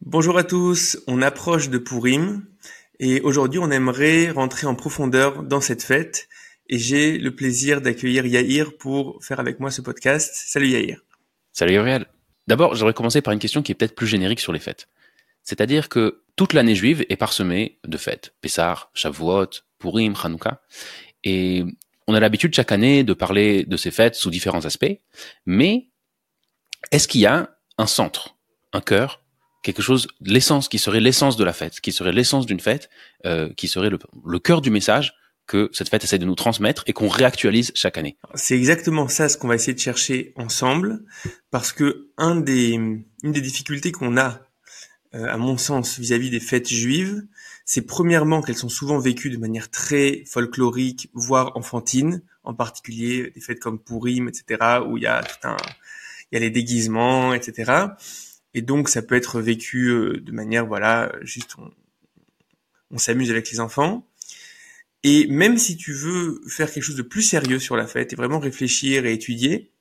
Bonjour à tous, on approche de Pourim et aujourd'hui on aimerait rentrer en profondeur dans cette fête et j'ai le plaisir d'accueillir Yair pour faire avec moi ce podcast. Salut Yair. Salut Gabriel. D'abord, j'aurais commencé par une question qui est peut-être plus générique sur les fêtes. C'est-à-dire que toute l'année juive est parsemée de fêtes. Pessah, Shavuot, Purim, Hanouka. Et on a l'habitude chaque année de parler de ces fêtes sous différents aspects. Mais est-ce qu'il y a un centre, un cœur, quelque chose, l'essence, qui serait l'essence de la fête, qui serait l'essence d'une fête, qui serait le cœur du message que cette fête essaie de nous transmettre et qu'on réactualise chaque année? C'est exactement ça ce qu'on va essayer de chercher ensemble parce que une des difficultés qu'on a, à mon sens, vis-à-vis des fêtes juives, c'est premièrement qu'elles sont souvent vécues de manière très folklorique, voire enfantine, en particulier des fêtes comme Pourim, etc., où il y a les déguisements, etc. Et donc ça peut être vécu de manière, voilà, juste on s'amuse avec les enfants. Et même si tu veux faire quelque chose de plus sérieux sur la fête et vraiment réfléchir et étudier,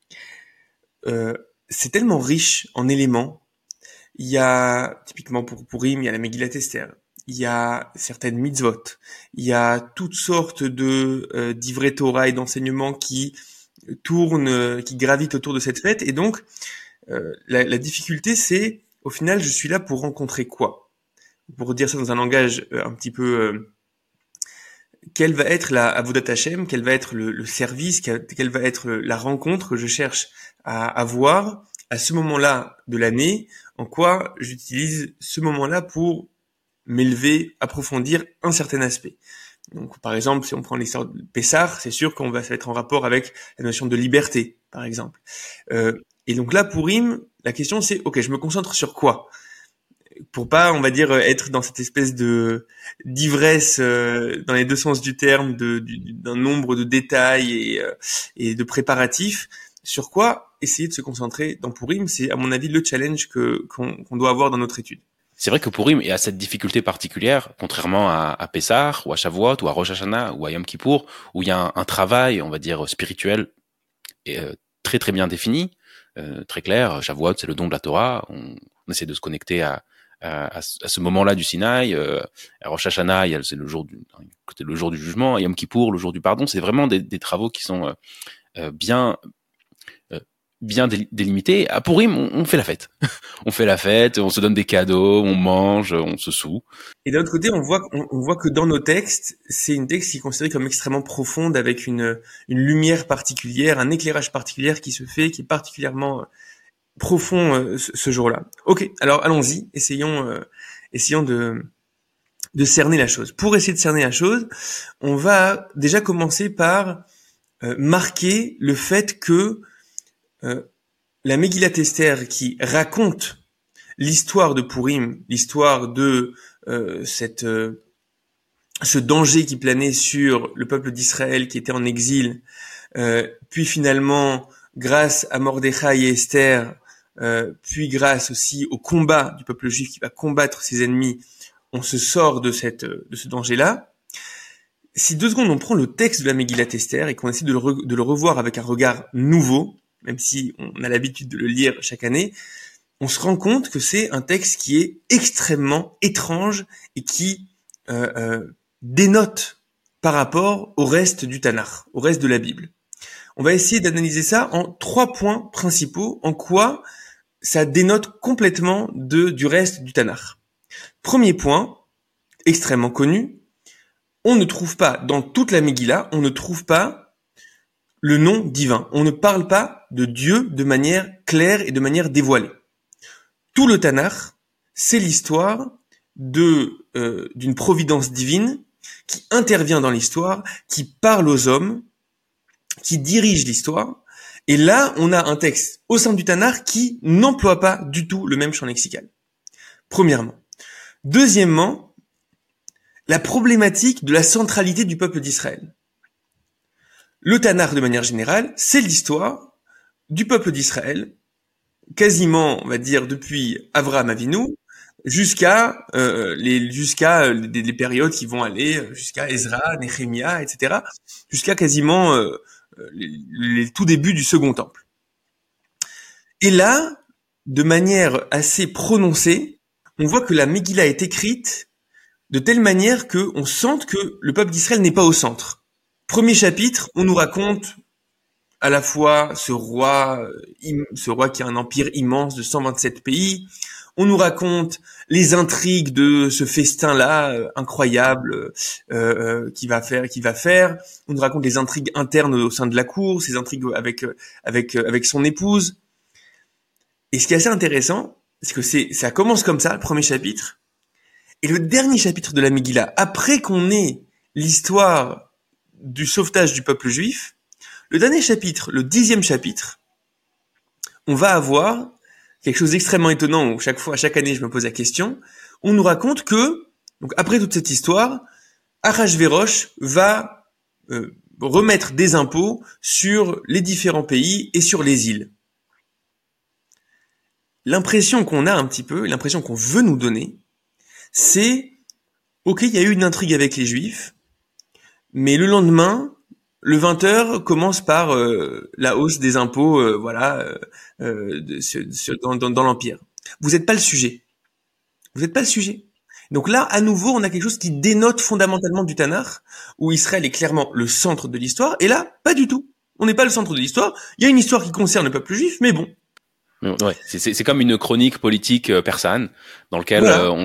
c'est tellement riche en éléments. Il y a, typiquement pour Purim, il y a la Megillat Esther, il y a certaines mitzvot, il y a toutes sortes de d'ivrei Torah et d'enseignements qui tournent, qui gravitent autour de cette fête. Et donc, la difficulté, c'est, au final, je suis là pour rencontrer quoi? Pour dire ça dans un langage un petit peu... quelle va être la Avodat Hashem, quel va être le service, quelle va être la rencontre que je cherche à avoir à ce moment-là de l'année, en quoi j'utilise ce moment-là pour m'élever, approfondir un certain aspect. Donc, par exemple, si on prend l'histoire de Pessah, c'est sûr ça va être en rapport avec la notion de liberté, par exemple. Et donc là, Pourim, la question c'est, ok, je me concentre sur quoi? Pour pas, on va dire, être dans cette espèce de d'ivresse dans les deux sens du terme, d'un nombre de détails et de préparatifs. Sur quoi essayer de se concentrer dans Pourim, c'est à mon avis le challenge qu'on doit avoir dans notre étude. C'est vrai que Purim a cette difficulté particulière, contrairement à Pessah, ou à Shavuot, ou à Rosh Hashanah, ou à Yom Kippour, où il y a un travail, on va dire, spirituel, et, très très bien défini, très clair. Shavuot, c'est le don de la Torah, on essaie de se connecter à ce moment-là du Sinaï. À Rosh Hashanah, c'est le jour du jugement, et Yom Kippour, le jour du pardon. C'est vraiment des travaux qui sont bien délimité. À Pourim, on fait la fête. On fait la fête, on se donne des cadeaux, on mange, on se soûle. Et d'un autre côté, on voit que dans nos textes, c'est une texte qui est considérée comme extrêmement profonde, avec une lumière particulière, un éclairage particulier qui se fait, qui est particulièrement profond ce jour-là. Ok, alors allons-y, essayons de cerner la chose. Pour essayer de cerner la chose, on va déjà commencer par marquer le fait que la Megillat Esther, qui raconte l'histoire de Pourim, l'histoire de ce danger qui planait sur le peuple d'Israël qui était en exil, puis finalement, grâce à Mordechai et Esther, puis grâce aussi au combat du peuple juif qui va combattre ses ennemis, on se sort de ce danger-là. Si 2 secondes on prend le texte de la Megillat Esther et qu'on essaie de le revoir avec un regard nouveau, même si on a l'habitude de le lire chaque année, on se rend compte que c'est un texte qui est extrêmement étrange et qui dénote par rapport au reste du Tanakh, au reste de la Bible. On va essayer d'analyser ça en 3 points principaux, en quoi ça dénote complètement du reste du Tanakh. Premier point, extrêmement connu, on ne trouve pas, dans toute la Megillah, on ne trouve pas le nom divin. On ne parle pas de Dieu de manière claire et de manière dévoilée. Tout le Tanakh, c'est l'histoire d'une providence divine qui intervient dans l'histoire, qui parle aux hommes, qui dirige l'histoire. Et là, on a un texte au sein du Tanakh qui n'emploie pas du tout le même champ lexical. Premièrement. Deuxièmement, la problématique de la centralité du peuple d'Israël. Le Tanakh, de manière générale, c'est l'histoire du peuple d'Israël, quasiment, on va dire, depuis Avraham Avinu, jusqu'à les périodes qui vont aller jusqu'à Ezra, Néhémia, etc., jusqu'à quasiment les tout débuts du Second Temple. Et là, de manière assez prononcée, on voit que la Megillah est écrite de telle manière que on sente que le peuple d'Israël n'est pas au centre. Premier chapitre, on nous raconte à la fois ce roi qui a un empire immense de 127 pays. On nous raconte les intrigues de ce festin-là incroyable qu'il va faire. On nous raconte les intrigues internes au sein de la cour, ces intrigues avec son épouse. Et ce qui est assez intéressant, c'est que ça commence comme ça, le premier chapitre. Et le dernier chapitre de la Megillah, après qu'on ait l'histoire du sauvetage du peuple juif, le dernier chapitre, le 10e chapitre, on va avoir quelque chose d'extrêmement étonnant où chaque année je me pose la question. On nous raconte que, donc après toute cette histoire, Ahasverosh va remettre des impôts sur les différents pays et sur les îles. L'impression qu'on a un petit peu, l'impression qu'on veut nous donner, c'est, ok, il y a eu une intrigue avec les Juifs, mais le lendemain, le 20h commence par la hausse des impôts, dans l'Empire. Vous n'êtes pas le sujet. Vous n'êtes pas le sujet. Donc là, à nouveau, on a quelque chose qui dénote fondamentalement du Tanakh, où Israël est clairement le centre de l'histoire, et là, pas du tout. On n'est pas le centre de l'histoire. Il y a une histoire qui concerne le peuple juif, mais bon. Ouais, c'est comme une chronique politique persane dans lequel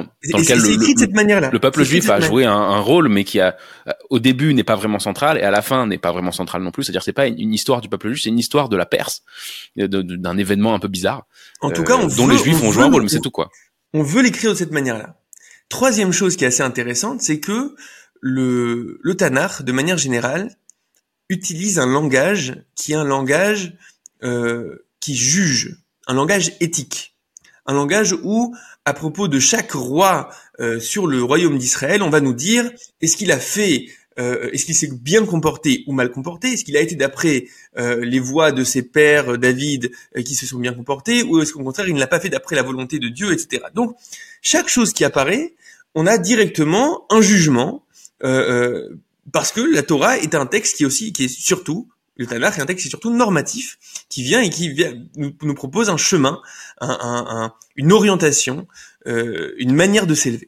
le peuple juif a joué un rôle, mais qui au début n'est pas vraiment central et à la fin n'est pas vraiment central non plus. C'est-à-dire c'est pas une histoire du peuple juif, c'est une histoire de la Perse, d'un événement un peu bizarre. En tout cas, dont les Juifs ont joué un rôle, mais c'est tout quoi. On veut l'écrire de cette manière-là. Troisième chose qui est assez intéressante, c'est que le Tanakh, de manière générale, utilise un langage qui est un langage qui juge. Un langage éthique, un langage où, à propos de chaque roi sur le royaume d'Israël, on va nous dire est-ce qu'il a fait, est-ce qu'il s'est bien comporté ou mal comporté, est-ce qu'il a été d'après les voies de ses pères David qui se sont bien comportés, ou est-ce qu'au contraire il ne l'a pas fait d'après la volonté de Dieu, etc. Donc chaque chose qui apparaît, on a directement un jugement parce que la Torah est un texte qui est surtout le Tanakh est un texte qui est surtout normatif, qui vient nous propose un chemin, une orientation, une manière de s'élever.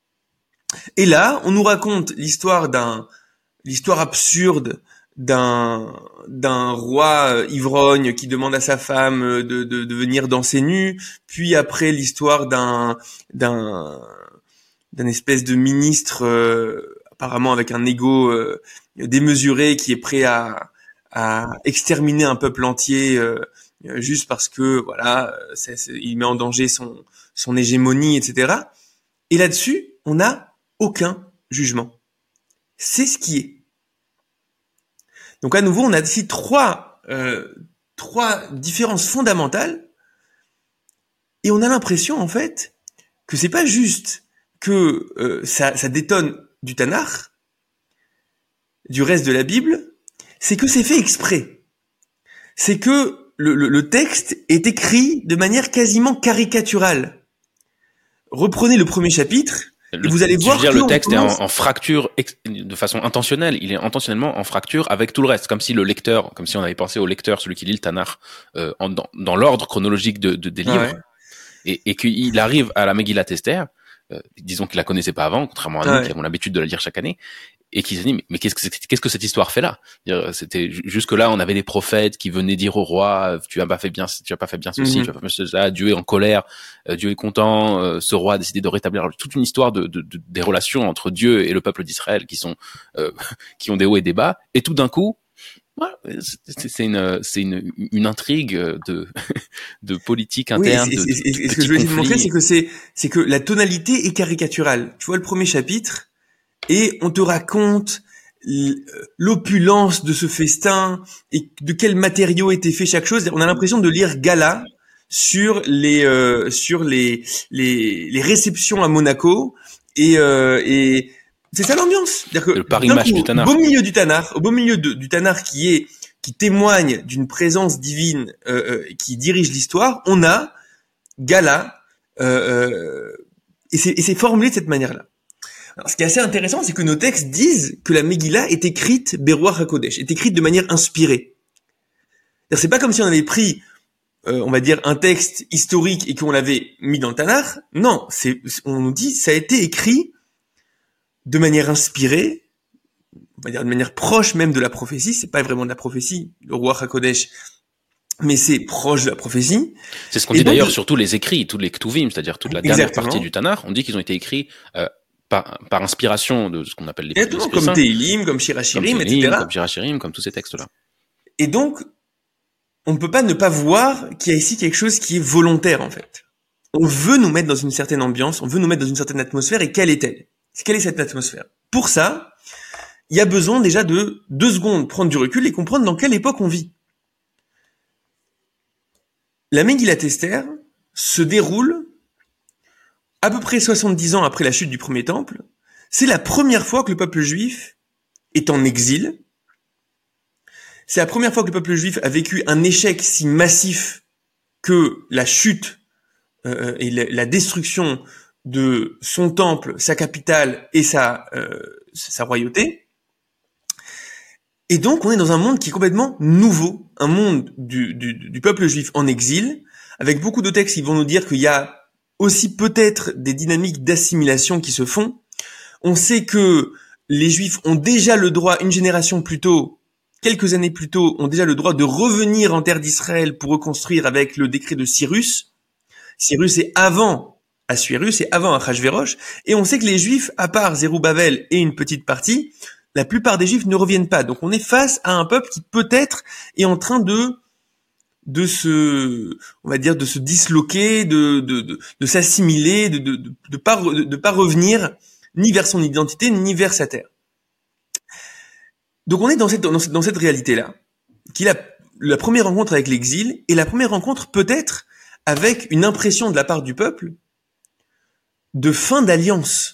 Et là, on nous raconte l'histoire absurde d'un roi ivrogne qui demande à sa femme de venir danser nu, puis après l'histoire d'un espèce de ministre apparemment avec un ego démesuré qui est prêt à exterminer un peuple entier juste parce que il met en danger son hégémonie, etc. Et là-dessus, on n'a aucun jugement. C'est ce qui est. Donc à nouveau, on a ici trois différences fondamentales, et on a l'impression en fait que c'est pas juste que ça détonne du Tanakh, du reste de la Bible. C'est que c'est fait exprès. C'est que le texte est écrit de manière quasiment caricaturale. Reprenez le premier chapitre et vous allez voir que le texte est en fracture de façon intentionnelle. Il est intentionnellement en fracture avec tout le reste, comme si on avait pensé au lecteur, celui qui lit le Tanakh, dans l'ordre chronologique des livres, et qu'il arrive à la Megillat Esther, disons qu'il la connaissait pas avant, contrairement à nous qui avons l'habitude de la lire chaque année. Et qui se dit mais qu'est-ce que cette histoire fait là? C'était jusque là on avait des prophètes qui venaient dire au roi tu as pas fait bien ceci, tu as pas fait bien cela, Dieu est en colère, Dieu est content, ce roi a décidé de rétablir toute une histoire des relations entre Dieu et le peuple d'Israël qui ont des hauts et des bas, et tout d'un coup c'est une intrigue de politique interne. Et ce que je voulais te montrer, c'est que la tonalité est caricaturale. Tu vois le premier chapitre, et on te raconte l'opulence de ce festin et de quels matériaux était fait chaque chose. On a l'impression de lire Gala sur les réceptions à Monaco, et c'est ça l'ambiance. C'est-à-dire que le Paris Match du Tanakh. Au beau milieu du Tanakh qui témoigne d'une présence divine qui dirige l'histoire, on a Gala et c'est formulé de cette manière-là. Alors, ce qui est assez intéressant, c'est que nos textes disent que la Megillah est écrite Beruach HaKodesh, est écrite de manière inspirée. C'est pas comme si on avait pris on va dire un texte historique et qu'on l'avait mis dans le Tanakh. Non, on nous dit ça a été écrit de manière inspirée, on va dire de manière proche même de la prophétie. C'est pas vraiment de la prophétie, le roi HaKodesh, mais c'est proche de la prophétie. C'est ce qu'on dit d'ailleurs sur tous les écrits, tous les Ktuvim, c'est-à-dire toute la dernière partie du Tanakh. On dit qu'ils ont été écrits par inspiration de ce qu'on appelle les comme Tehillim, comme Shir HaShirim, etc. Comme Shir HaShirim, comme tous ces textes-là. Et donc, on ne peut pas ne pas voir qu'il y a ici quelque chose qui est volontaire, en fait. On veut nous mettre dans une certaine ambiance, on veut nous mettre dans une certaine atmosphère, et quelle est-elle? Quelle est cette atmosphère? Pour ça, il y a besoin déjà de 2 secondes, prendre du recul et comprendre dans quelle époque on vit. La Megillat Esther se déroule à peu près 70 ans après la chute du premier temple. C'est la première fois que le peuple juif est en exil. C'est la première fois que le peuple juif a vécu un échec si massif que la chute et la destruction de son temple, sa capitale et sa royauté. Et donc, on est dans un monde qui est complètement nouveau, un monde du peuple juif en exil, avec beaucoup de textes qui vont nous dire qu'il y a aussi peut-être des dynamiques d'assimilation qui se font. On sait que les Juifs ont déjà le droit, une génération plus tôt, quelques années plus tôt, ont déjà le droit de revenir en terre d'Israël pour reconstruire avec le décret de Cyrus. Cyrus est avant Assuérus, et avant Achashvérosh, et on sait que les Juifs, à part Zérubbabel et une petite partie, la plupart des Juifs ne reviennent pas. Donc on est face à un peuple qui peut-être est en train de se, on va dire, de se disloquer, de s'assimiler, de pas revenir ni vers son identité, ni vers sa terre. Donc on est dans cette réalité-là, qui est la première rencontre avec l'exil, et la première rencontre peut-être avec une impression de la part du peuple de fin d'alliance.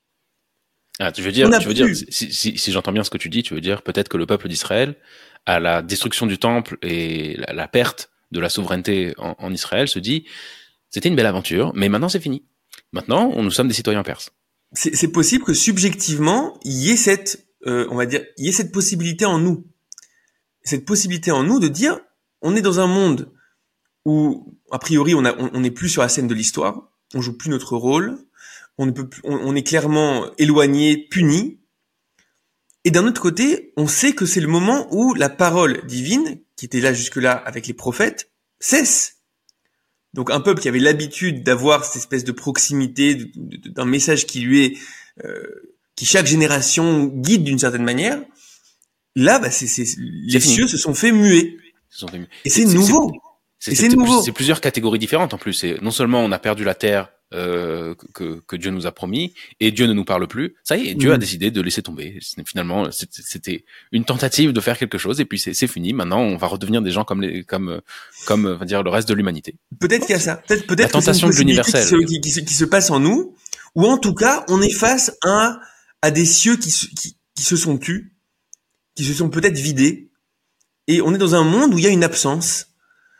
Ah, tu veux dire, si j'entends bien ce que tu dis, tu veux dire peut-être que le peuple d'Israël, à la destruction du temple et la perte de la souveraineté en Israël, se dit, c'était une belle aventure, mais maintenant c'est fini. Maintenant, nous sommes des citoyens perses. C'est possible que subjectivement, il y ait cette possibilité en nous. Cette possibilité en nous de dire, on est dans un monde où, a priori, on n'est plus sur la scène de l'histoire, on joue plus notre rôle, on est clairement éloigné, puni. Et d'un autre côté, on sait que c'est le moment où la parole divine, qui était là jusque-là avec les prophètes, cesse. Donc un peuple qui avait l'habitude d'avoir cette espèce de proximité, d'un message qui lui est, qui chaque génération guide d'une certaine manière, là, les cieux se sont fait muets. Et c'est nouveau. C'est nouveau. C'est plusieurs catégories différentes en plus. C'est non seulement on a perdu la terre que Dieu nous a promis et Dieu ne nous parle plus. Ça y est, Dieu a décidé de laisser tomber. Finalement, c'était une tentative de faire quelque chose et puis c'est fini. Maintenant, on va redevenir des gens comme on va dire le reste de l'humanité. Peut-être qu'il y a ça. Peut-être la tentation de l'universel qui se passe en nous, ou en tout cas, on est face à des cieux qui se sont tus, qui se sont peut-être vidés, et on est dans un monde où il y a une absence.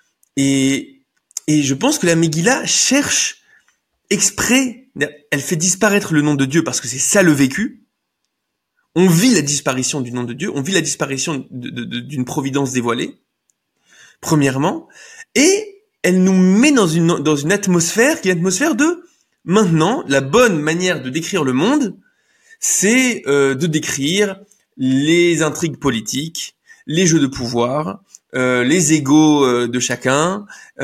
Et je pense que la Megillah cherche exprès, elle fait disparaître le nom de Dieu parce que c'est ça le vécu. On vit la disparition du nom de Dieu, on vit la disparition d'une providence dévoilée, premièrement, et elle nous met dans une atmosphère qui est l'atmosphère de maintenant, la bonne manière de décrire le monde, c'est de décrire les intrigues politiques, les jeux de pouvoir, les égos de chacun,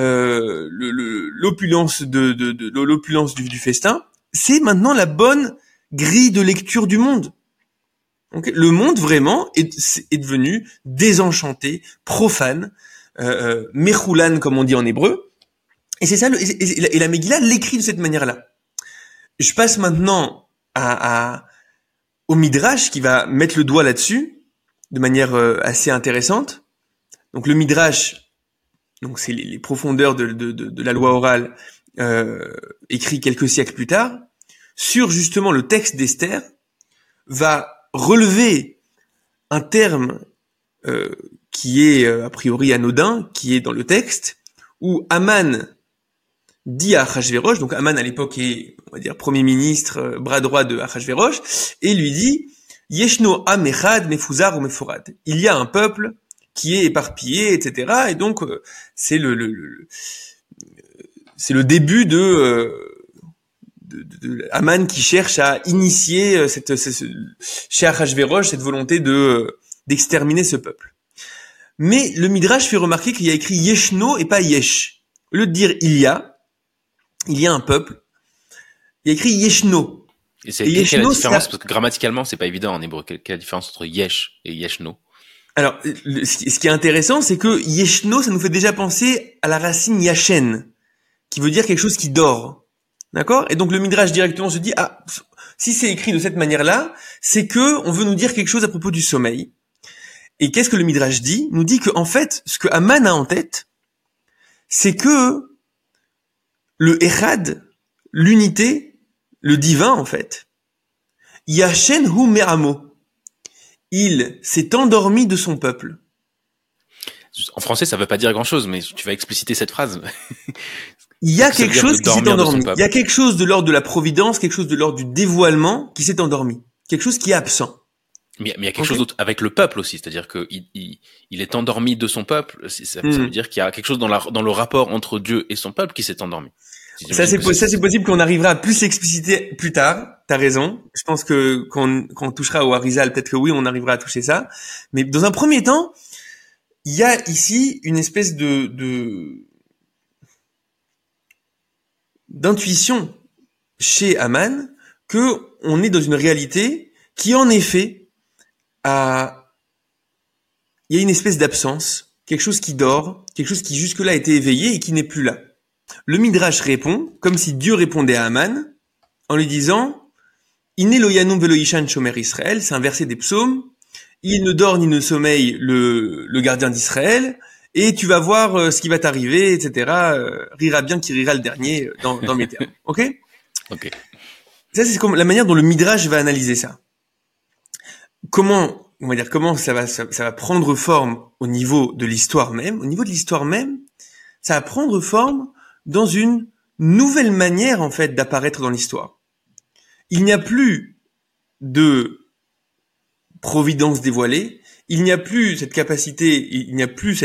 l'opulence l'opulence du festin, c'est maintenant la bonne grille de lecture du monde. Okay, le monde vraiment est devenu désenchanté, profane, mechoulan comme on dit en hébreu, et c'est ça. Et la Megillah l'écrit de cette manière-là. Je passe maintenant au Midrash qui va mettre le doigt là-dessus de manière assez intéressante. Donc le Midrash, donc c'est les profondeurs de la loi orale, écrit quelques siècles plus tard, sur justement le texte d'Esther, va relever un terme qui est a priori anodin, qui est dans le texte, où Aman dit à Achashvérosh, donc Aman à l'époque est, on va dire, premier ministre, bras droit de Achashvérosh, et lui dit Yeshno am echad mefuzar ou meforad. Il y a un peuple qui est éparpillé, etc. Et donc c'est c'est le début de Haman qui cherche à initier chez Achashverosh cette volonté d'exterminer ce peuple. Mais le Midrash fait remarquer qu'il y a écrit Yeshno et pas Yesh. Au lieu de dire il y a un peuple, il y a écrit Yeshno. Et quelle est la différence? Parce que grammaticalement, c'est pas évident en hébreu. Quelle est la différence entre Yesh et Yeshno? Alors, ce qui est intéressant, c'est que Yeshno, ça nous fait déjà penser à la racine Yachen, qui veut dire quelque chose qui dort. D'accord? Et donc le Midrash directement se dit, ah, si c'est écrit de cette manière-là, c'est que on veut nous dire quelque chose à propos du sommeil. Et qu'est-ce que le Midrash dit? Il nous dit que, en fait, ce que Haman a en tête, c'est que le Echad, l'unité, le divin, en fait, Yachen hu me'amo, il s'est endormi de son peuple. En français, ça veut pas dire grand-chose, mais tu vas expliciter cette phrase. Il y a quelque chose qui s'est endormi. Il y a quelque chose de l'ordre de la providence, quelque chose de l'ordre du dévoilement qui s'est endormi. Quelque chose qui est absent. Mais il y a quelque chose d'autre avec le peuple aussi, c'est-à-dire que il est endormi de son peuple. Ça veut dire qu'il y a quelque chose dans le rapport entre Dieu et son peuple qui s'est endormi. Ça c'est possible qu'on arrivera à plus l'expliciter plus tard. T'as raison. Je pense que quand on touchera au Harizal, peut-être que oui, on arrivera à toucher ça. Mais dans un premier temps, il y a ici une espèce d'intuition chez Haman que on est dans une réalité qui en effet il y a une espèce d'absence, quelque chose qui dort, quelque chose qui jusque-là a été éveillé et qui n'est plus là. Le Midrash répond, comme si Dieu répondait à Haman, en lui disant « Iné lo yanum velo ishan shomer Israël », c'est un verset des psaumes, « Il ne dort ni ne sommeille le gardien d'Israël, et tu vas voir ce qui va t'arriver, etc. Rira bien qui rira le dernier, dans mes termes. » Ok? Ok. Ça, c'est comme la manière dont le Midrash va analyser ça. Comment ça va prendre forme au niveau de l'histoire même. Au niveau de l'histoire même, ça va prendre forme dans une nouvelle manière, en fait, d'apparaître dans l'histoire. Il n'y a plus de providence dévoilée, il n'y a plus cette capacité, il n'y a plus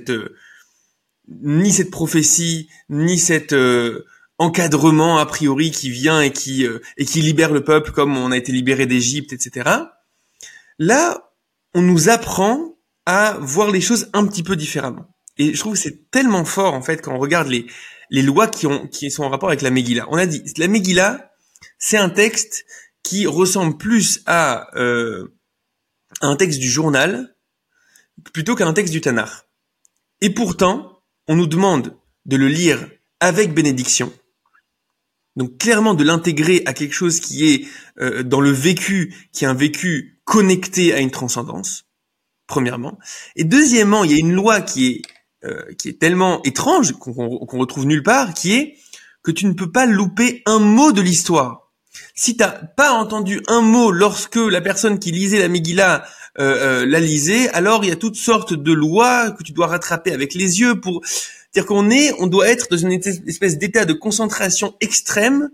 ni cette prophétie, ni cet encadrement a priori qui vient et qui libère le peuple comme on a été libéré d'Égypte, etc. Là, on nous apprend à voir les choses un petit peu différemment. Et je trouve que c'est tellement fort, en fait, quand on regarde les lois qui sont en rapport avec la Megillah. On a dit, la Megillah, c'est un texte qui ressemble plus à un texte du journal plutôt qu'à un texte du Tanakh. Et pourtant, on nous demande de le lire avec bénédiction. Donc clairement de l'intégrer à quelque chose qui est dans le vécu, qui est un vécu connecté à une transcendance, premièrement. Et deuxièmement, il y a une loi qui est tellement étrange, qu'on retrouve nulle part, qui est que tu ne peux pas louper un mot de l'histoire. Si t'as pas entendu un mot lorsque la personne qui lisait la Megillah la lisait, alors il y a toutes sortes de lois que tu dois rattraper avec les yeux pour dire on doit être dans une espèce d'état de concentration extrême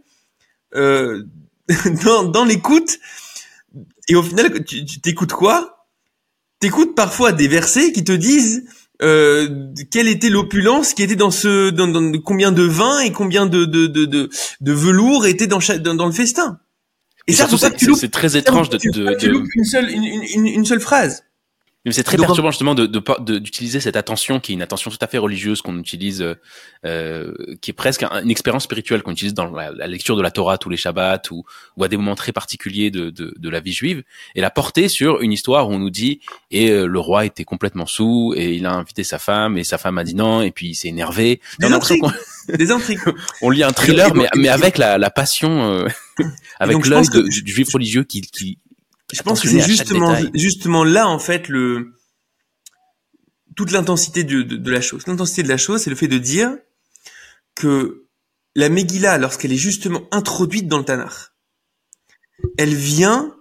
dans l'écoute. Et au final, tu t'écoutes quoi? T'écoutes parfois des versets qui te disent quelle était l'opulence qui était dans combien de vin et combien de velours était dans le festin. Et ça, c'est très étrange tu loupes une seule phrase. Mais c'est très perturbant justement d'utiliser cette attention qui est une attention tout à fait religieuse qu'on utilise, qui est presque une expérience spirituelle qu'on utilise dans la lecture de la Torah tous les Shabbats ou à des moments très particuliers de la vie juive, et la porter sur une histoire où on nous dit le roi était complètement saoul et il a invité sa femme et sa femme a dit non et puis il s'est énervé. Des intrigues. On lit un thriller mais avec la passion, avec l'œil du juif religieux qui je pense que c'est justement là, en fait, toute l'intensité de la chose. L'intensité de la chose, c'est le fait de dire que la Megillah, lorsqu'elle est justement introduite dans le Tanakh, elle vient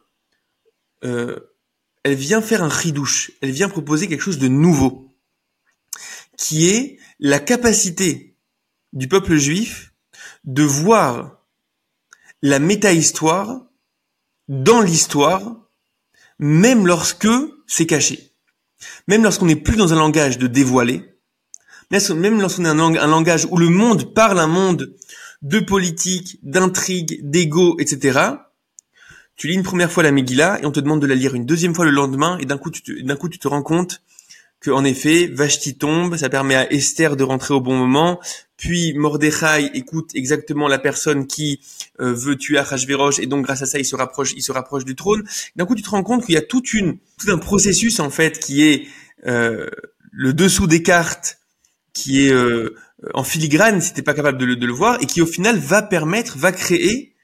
faire un chidouche. Elle vient proposer quelque chose de nouveau, qui est la capacité du peuple juif de voir la méta-histoire dans l'histoire, même lorsque c'est caché. même lorsqu'on n'est plus dans un langage de dévoiler, même lorsqu'on est un langage où le monde parle un monde de politique, d'intrigue, d'ego, etc., tu lis une première fois la Megillah et on te demande de la lire une deuxième fois le lendemain et d'un coup tu te rends compte que en effet Vashti tombe, ça permet à Esther de rentrer au bon moment, puis Mordechai écoute exactement la personne qui veut tuer Achashverosh et donc grâce à ça il se rapproche du trône. D'un coup tu te rends compte qu'il y a tout un processus en fait qui est le dessous des cartes, qui est en filigrane si t'es pas capable de le voir et qui au final va créer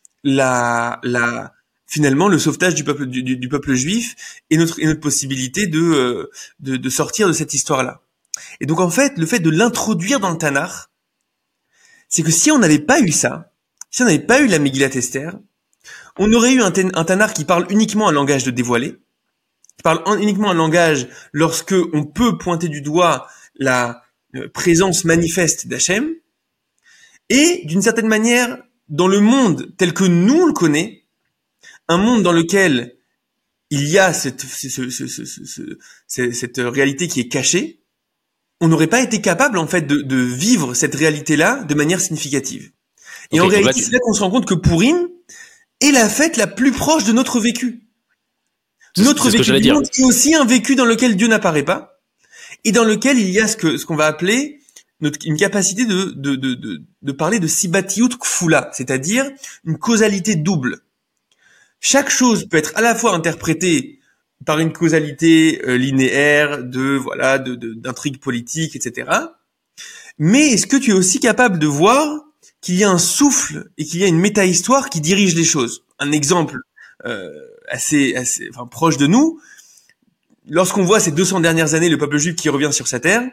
finalement le sauvetage du peuple juif et notre possibilité de sortir de cette histoire-là. Et donc en fait, le fait de l'introduire dans le Tanakh, c'est que si on n'avait pas eu ça, si on n'avait pas eu la Megillat Esther, on aurait eu un Tanakh qui parle uniquement un langage de dévoilé, qui parle uniquement un langage lorsque on peut pointer du doigt la présence manifeste d'Hachem, et d'une certaine manière, dans le monde tel que nous on le connaît, un monde dans lequel il y a cette réalité qui est cachée, on n'aurait pas été capable en fait de vivre cette réalité-là de manière significative. Et en réalité, c'est là qu'on se rend compte que Purim est la fête la plus proche de notre vécu. Notre vécu du monde est aussi un vécu dans lequel Dieu n'apparaît pas et dans lequel il y a ce qu'on va appeler une capacité de parler de sibatiyut kfula, c'est-à-dire une causalité double. Chaque chose peut être à la fois interprétée par une causalité linéaire d'intrigue politique, etc. Mais est-ce que tu es aussi capable de voir qu'il y a un souffle et qu'il y a une méta-histoire qui dirige les choses? Un exemple assez proche de nous, lorsqu'on voit ces 200 dernières années le peuple juif qui revient sur sa terre,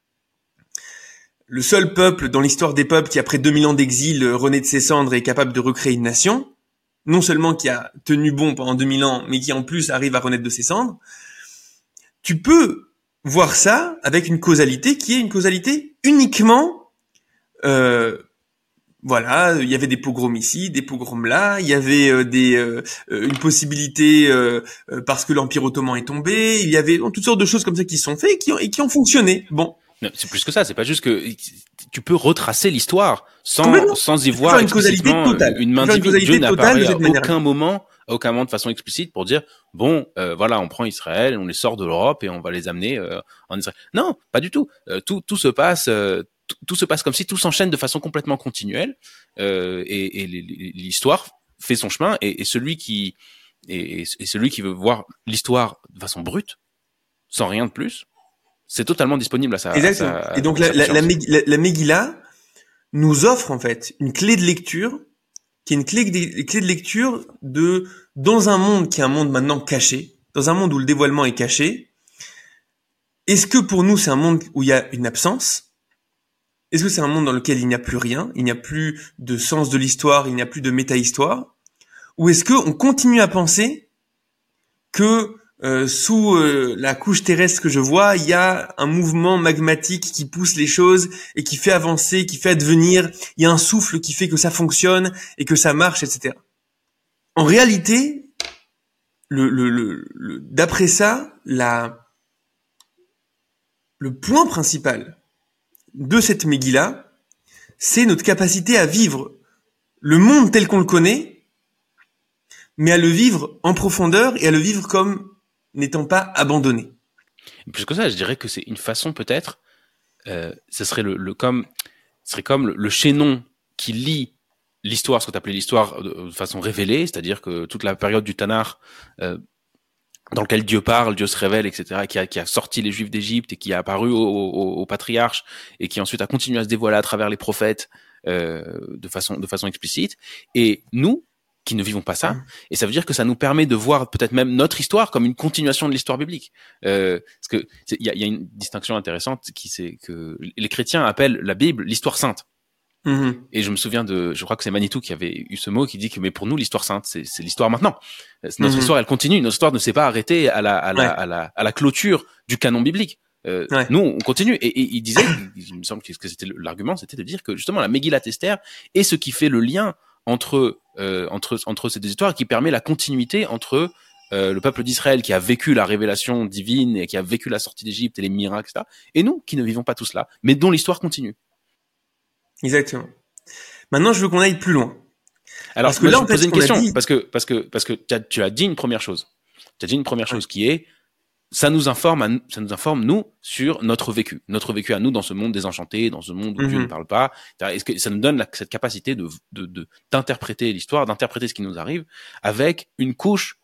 le seul peuple dans l'histoire des peuples qui après 2000 ans d'exil renaît de ses cendres et est capable de recréer une nation, non seulement qui a tenu bon pendant 2000 ans, mais qui en plus arrive à renaître de ses cendres, tu peux voir ça avec une causalité qui est une causalité uniquement, il y avait des pogroms ici, des pogroms là, il y avait une possibilité parce que l'Empire ottoman est tombé, il y avait toutes sortes de choses comme ça qui sont faites et qui ont fonctionné. Bon. Non, c'est plus que ça, c'est pas juste que tu peux retracer l'histoire sans y voir explicitement une main divine. Dieu n'apparaît à aucun moment de façon explicite pour dire bon, on prend Israël, on les sort de l'Europe et on va les amener en Israël. Non, pas du tout. Tout se passe comme si tout s'enchaîne de façon complètement continuelle et l'histoire fait son chemin et celui qui veut voir l'histoire de façon brute, sans rien de plus, c'est totalement disponible à ça. Exactement. Et donc la Megillah nous offre en fait une clé de lecture qui est une clé de lecture dans un monde qui est un monde maintenant caché, dans un monde où le dévoilement est caché. Est-ce que pour nous c'est un monde où il y a une absence? Est-ce que c'est un monde dans lequel il n'y a plus rien, il n'y a plus de sens de l'histoire, il n'y a plus de méta-histoire? Ou est-ce que on continue à penser que sous la couche terrestre que je vois, il y a un mouvement magmatique qui pousse les choses et qui fait avancer, qui fait advenir. Il y a un souffle qui fait que ça fonctionne et que ça marche, etc. En réalité, d'après ça, le point principal de cette Megillah, c'est notre capacité à vivre le monde tel qu'on le connaît, mais à le vivre en profondeur et à le vivre comme n'étant pas abandonné. Plus que ça, je dirais que c'est une façon peut-être, ce serait comme le chaînon qui lie l'histoire, ce que tu appelais l'histoire de façon révélée, c'est-à-dire que toute la période du Tanakh, dans lequel Dieu parle, Dieu se révèle, etc., qui a sorti les Juifs d'Égypte et qui a apparu aux patriarches et qui ensuite a continué à se dévoiler à travers les prophètes de façon explicite. Et nous, qui ne vivons pas ça, et ça veut dire que ça nous permet de voir peut-être même notre histoire comme une continuation de l'histoire biblique. Parce que il y a une distinction intéressante c'est que les chrétiens appellent la Bible l'histoire sainte. Et je me souviens je crois que c'est Manitou qui avait eu ce mot qui dit que mais pour nous l'histoire sainte c'est l'histoire maintenant. Notre histoire elle continue, notre histoire ne s'est pas arrêtée à la clôture du canon biblique. Nous on continue et il disait, il me semble que c'était l'argument, c'était de dire que justement la Megillat Esther est ce qui fait le lien entre ces deux histoires et qui permet la continuité entre le peuple d'Israël qui a vécu la révélation divine et qui a vécu la sortie d'Égypte et les miracles, etc. Et nous, qui ne vivons pas tout cela, mais dont l'histoire continue. Exactement. Maintenant, je veux qu'on aille plus loin. Alors, parce que là, je en vais fait, poser une ce qu'on a question, dit- parce que tu as dit une première chose. Tu as dit une première chose Oui. qui est, ça nous informe, nous, sur notre vécu à nous dans ce monde désenchanté, dans ce monde où Dieu ne parle pas. Est-ce que ça nous donne cette capacité d'interpréter l'histoire, d'interpréter ce qui nous arrive avec une couche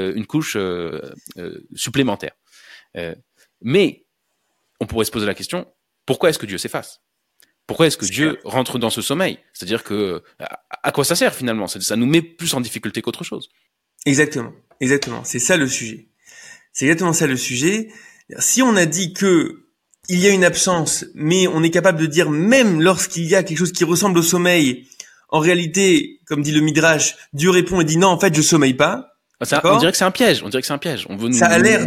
supplémentaire. Mais on pourrait se poser la question, pourquoi est-ce que Dieu s'efface? Pourquoi est-ce que Dieu rentre dans ce sommeil? C'est-à-dire que à quoi ça sert finalement? Ça nous met plus en difficulté qu'autre chose. Exactement. C'est ça le sujet. C'est exactement ça le sujet. Si on a dit que il y a une absence, mais on est capable de dire même lorsqu'il y a quelque chose qui ressemble au sommeil, en réalité, comme dit le Midrash, Dieu répond et dit non, en fait, je sommeille pas. On dirait que c'est un piège. Ça a l'air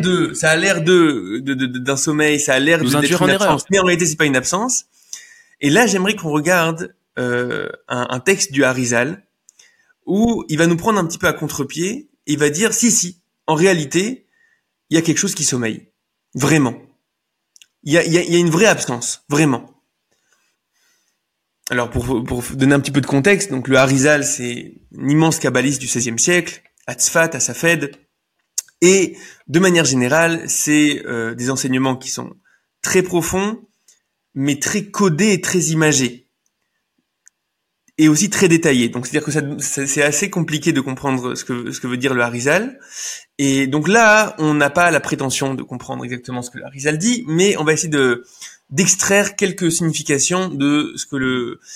d'un sommeil, ça a l'air nous d'être induire une en absence, erreur. mais en réalité, c'est pas une absence. Et là, j'aimerais qu'on regarde un texte du Harizal où il va nous prendre un petit peu à contre-pied. Et il va dire si, en réalité, il y a quelque chose qui sommeille. Vraiment. Il y a une vraie absence. Vraiment. Alors, pour donner un petit peu de contexte, donc le Harizal, c'est un immense kabbaliste du XVIe siècle, à Tzfat, à Safed. Et, de manière générale, c'est des enseignements qui sont très profonds, mais très codés et très imagés. Et aussi très détaillés. Donc, c'est-à-dire que c'est assez compliqué de comprendre ce que veut dire le Harizal. Et donc là, on n'a pas la prétention de comprendre exactement ce que le Harizal dit, mais on va essayer d'extraire quelques significations de ce que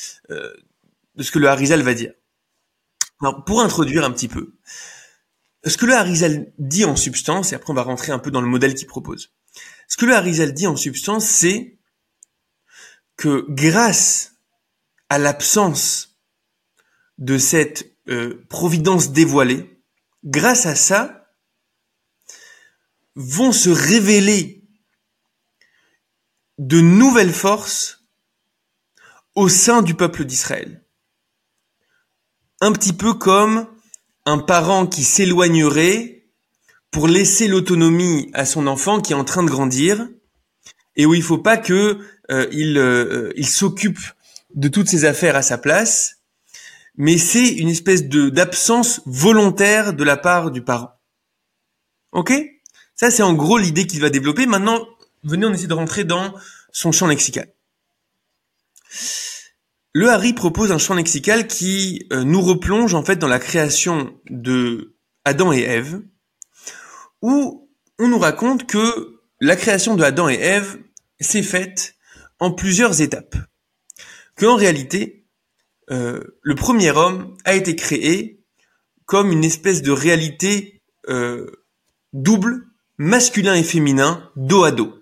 le Harizal va dire. Alors, pour introduire un petit peu, ce que le Harizal dit en substance, et après on va rentrer un peu dans le modèle qu'il propose. Ce que le Harizal dit en substance, c'est que grâce à l'absence de cette providence dévoilée, grâce à ça, vont se révéler de nouvelles forces au sein du peuple d'Israël. Un petit peu comme un parent qui s'éloignerait pour laisser l'autonomie à son enfant qui est en train de grandir et où il faut pas que il s'occupe de toutes ses affaires à sa place, mais c'est une espèce d'absence volontaire de la part du parent. Ok ? Ça, c'est en gros l'idée qu'il va développer. Maintenant, venez, on essaie de rentrer dans son champ lexical. Le Hari propose un champ lexical qui nous replonge en fait dans la création de Adam et Ève, où on nous raconte que la création de Adam et Ève s'est faite en plusieurs étapes. Qu'en réalité, le premier homme a été créé comme une espèce de réalité double, masculin et féminin, dos à dos.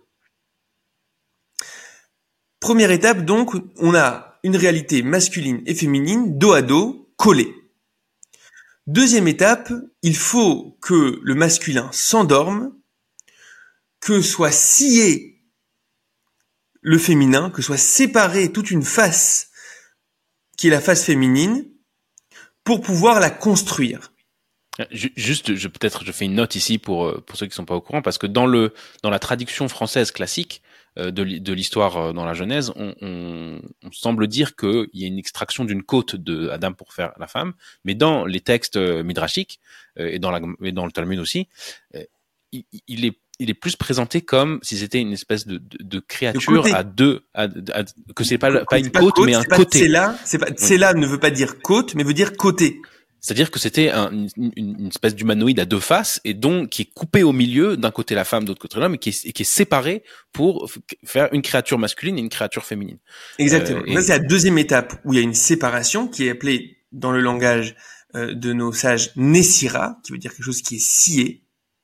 Première étape, donc, on a une réalité masculine et féminine, dos à dos, collées. Deuxième étape, il faut que le masculin s'endorme, que soit scié le féminin, que soit séparé toute une face qui est la face féminine, pour pouvoir la construire. Juste, je fais une note ici pour ceux qui sont pas au courant, parce que dans la traduction française classique de l'histoire dans la Genèse, on semble dire qu'il y a une extraction d'une côte de Adam pour faire la femme, mais dans les textes midrashiques et dans le Talmud aussi, il est plus présenté comme si c'était une espèce de créature à deux, que c'est pas une côte, mais un côté. Tsela ne veut pas dire côte, mais veut dire côté. C'est-à-dire que c'était une espèce d'humanoïde à deux faces et donc qui est coupé au milieu, d'un côté la femme, de l'autre côté l'homme, et qui est séparé pour faire une créature masculine et une créature féminine. Exactement. Ça, c'est la deuxième étape où il y a une séparation qui est appelée dans le langage de nos sages Nessira, qui veut dire quelque chose qui est scié.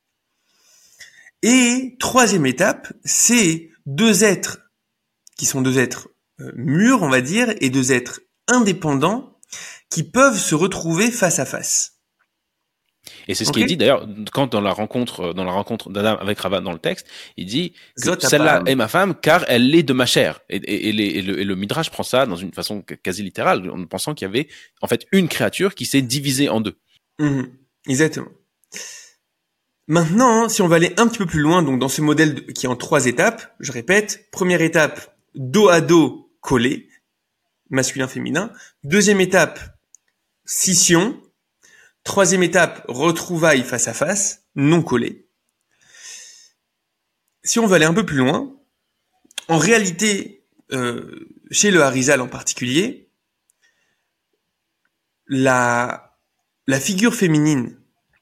Et troisième étape, c'est deux êtres qui sont deux êtres mûrs, on va dire, et deux êtres indépendants qui peuvent se retrouver face à face. Et c'est ce qui est dit d'ailleurs quand dans la rencontre d'Adam avec Rava dans le texte, il dit que celle-là est ma femme car elle est de ma chair. Et le Midrash prend ça dans une façon quasi littérale, en pensant qu'il y avait en fait une créature qui s'est divisée en deux. Exactement. Maintenant, si on va aller un petit peu plus loin, donc dans ce modèle qui est en 3 étapes, je répète, première étape, dos à dos collé, masculin-féminin. Deuxième étape, scission. Troisième étape, retrouvailles face à face, non collé. Si on veut aller un peu plus loin, en réalité, chez le Harizal en particulier, la figure féminine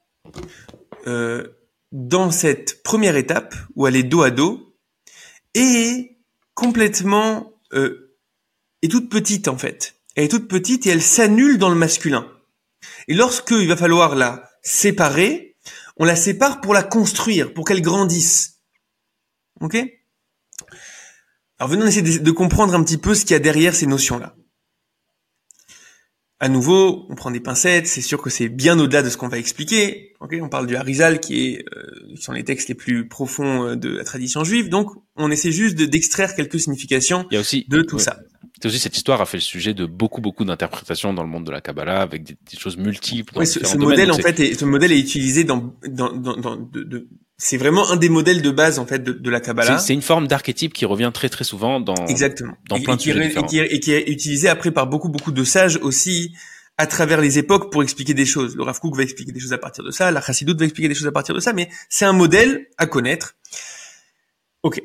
dans cette première étape où elle est dos à dos est complètement est toute petite en fait. Elle est toute petite et elle s'annule dans le masculin. Et lorsque il va falloir la séparer, on la sépare pour la construire, pour qu'elle grandisse. Ok ? Alors venons essayer de comprendre un petit peu ce qu'il y a derrière ces notions-là. À nouveau, on prend des pincettes, c'est sûr que c'est bien au-delà de ce qu'on va expliquer. Okay, on parle du Harizal qui sont les textes les plus profonds de la tradition juive, donc on essaie juste d'extraire quelques significations de tout ça. C'est aussi cette histoire a fait le sujet de beaucoup d'interprétations dans le monde de la Kabbalah avec des choses multiples. Oui, ce modèle en fait, ce modèle est utilisé c'est vraiment un des modèles de base en fait de la Kabbalah. C'est une forme d'archétype qui revient très très souvent dans plein de sujets différents. Et qui est utilisé après par beaucoup de sages aussi à travers les époques pour expliquer des choses. Le Rav Kook va expliquer des choses à partir de ça, la Chassidoute va expliquer des choses à partir de ça, mais c'est un modèle à connaître. Ok.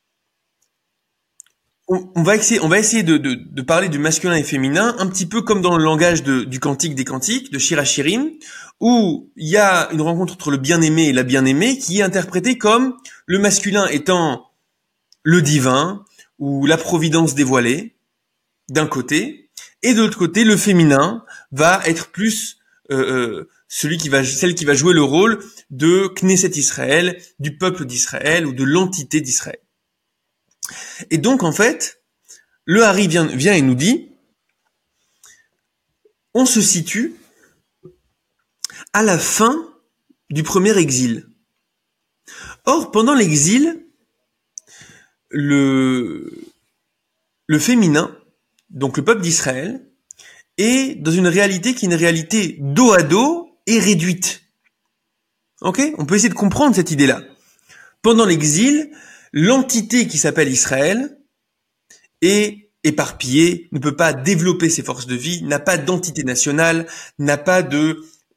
On va essayer de parler du masculin et féminin un petit peu comme dans le langage du Cantique des Cantiques, de Shir HaShirim, où il y a une rencontre entre le bien-aimé et la bien-aimée qui est interprétée comme le masculin étant le divin ou la providence dévoilée d'un côté, et de l'autre côté le féminin va être plus celle qui va jouer le rôle de Knesset Israël, du peuple d'Israël ou de l'entité d'Israël. Et donc, en fait, le Hari vient et nous dit, on se situe à la fin du premier exil. Or, pendant l'exil, le féminin, donc le peuple d'Israël, est dans une réalité qui est une réalité dos à dos et réduite. Ok ? On peut essayer de comprendre cette idée-là. Pendant l'exil, l'entité qui s'appelle Israël est éparpillée, ne peut pas développer ses forces de vie, n'a pas d'entité nationale, n'a pas de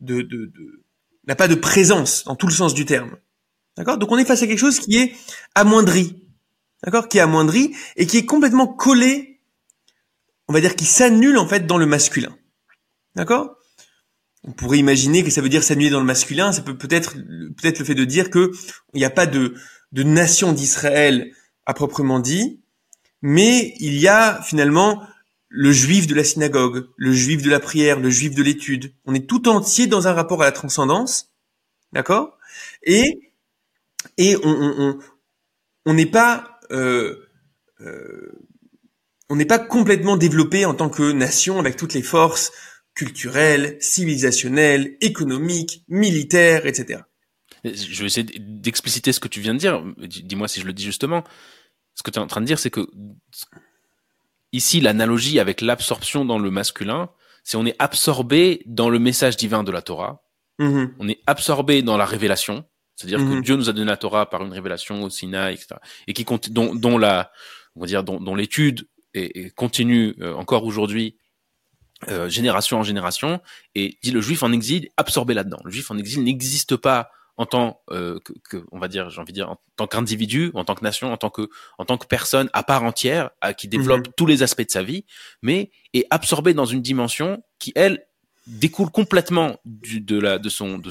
présence dans tout le sens du terme. D'accord ? Donc on est face à quelque chose qui est amoindri. D'accord ? Qui est amoindri et qui est complètement collé, on va dire qui s'annule en fait dans le masculin. D'accord ? On pourrait imaginer que ça veut dire s'annuler dans le masculin, ça peut peut-être le fait de dire que il n'y a pas de nation d'Israël à proprement dit, mais il y a finalement le juif de la synagogue, le juif de la prière, le juif de l'étude. On est tout entier dans un rapport à la transcendance, d'accord ? Et on n'est pas complètement développé en tant que nation avec toutes les forces culturelles, civilisationnelles, économiques, militaires, etc. Je vais essayer d'expliciter ce que tu viens de dire. Dis-moi si je le dis justement. Ce que tu es en train de dire, c'est que ici, l'analogie avec l'absorption dans le masculin, c'est on est absorbé dans le message divin de la Torah. Mm-hmm. On est absorbé dans la révélation. C'est-à-dire que Dieu nous a donné la Torah par une révélation au Sinaï, etc. Et dont l'étude est continue encore aujourd'hui, génération en génération. Et dit le juif en exil absorbé là-dedans. Le juif en exil n'existe pas en tant en tant qu'individu, en tant que nation, en tant que personne à part entière, qui développe tous les aspects de sa vie, mais est absorbé dans une dimension qui, elle, découle complètement de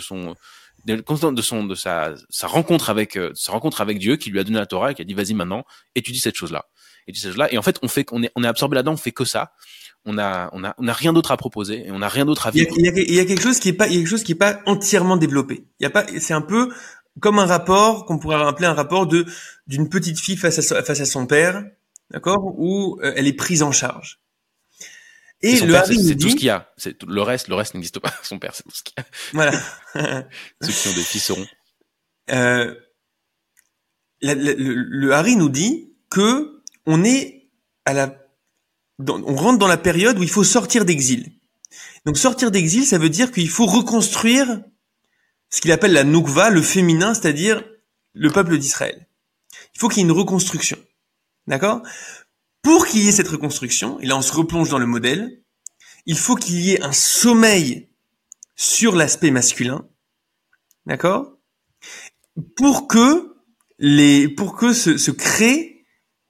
sa rencontre avec Dieu, qui lui a donné la Torah et qui a dit vas-y maintenant étudie cette chose-là. Et en fait on est absorbé là-dedans, on fait que ça. On n'a rien d'autre à proposer et on n'a rien d'autre à vivre. Il y a quelque chose qui est pas entièrement développé. C'est un peu comme un rapport qu'on pourrait appeler un rapport d'une petite fille face à son père, d'accord, où elle est prise en charge. Et le Hari c'est tout ce qu'il y a. Le reste n'existe pas. Son père, c'est tout ce qu'il y a. Voilà. Ceux qui ont des filles seront. Le Hari nous dit que on est on rentre dans la période où il faut sortir d'exil. Donc sortir d'exil, ça veut dire qu'il faut reconstruire ce qu'il appelle la Noukva, le féminin, c'est-à-dire le peuple d'Israël. Il faut qu'il y ait une reconstruction. D'accord? Pour qu'il y ait cette reconstruction, et là on se replonge dans le modèle, il faut qu'il y ait un sommeil sur l'aspect masculin. D'accord? Pour que se crée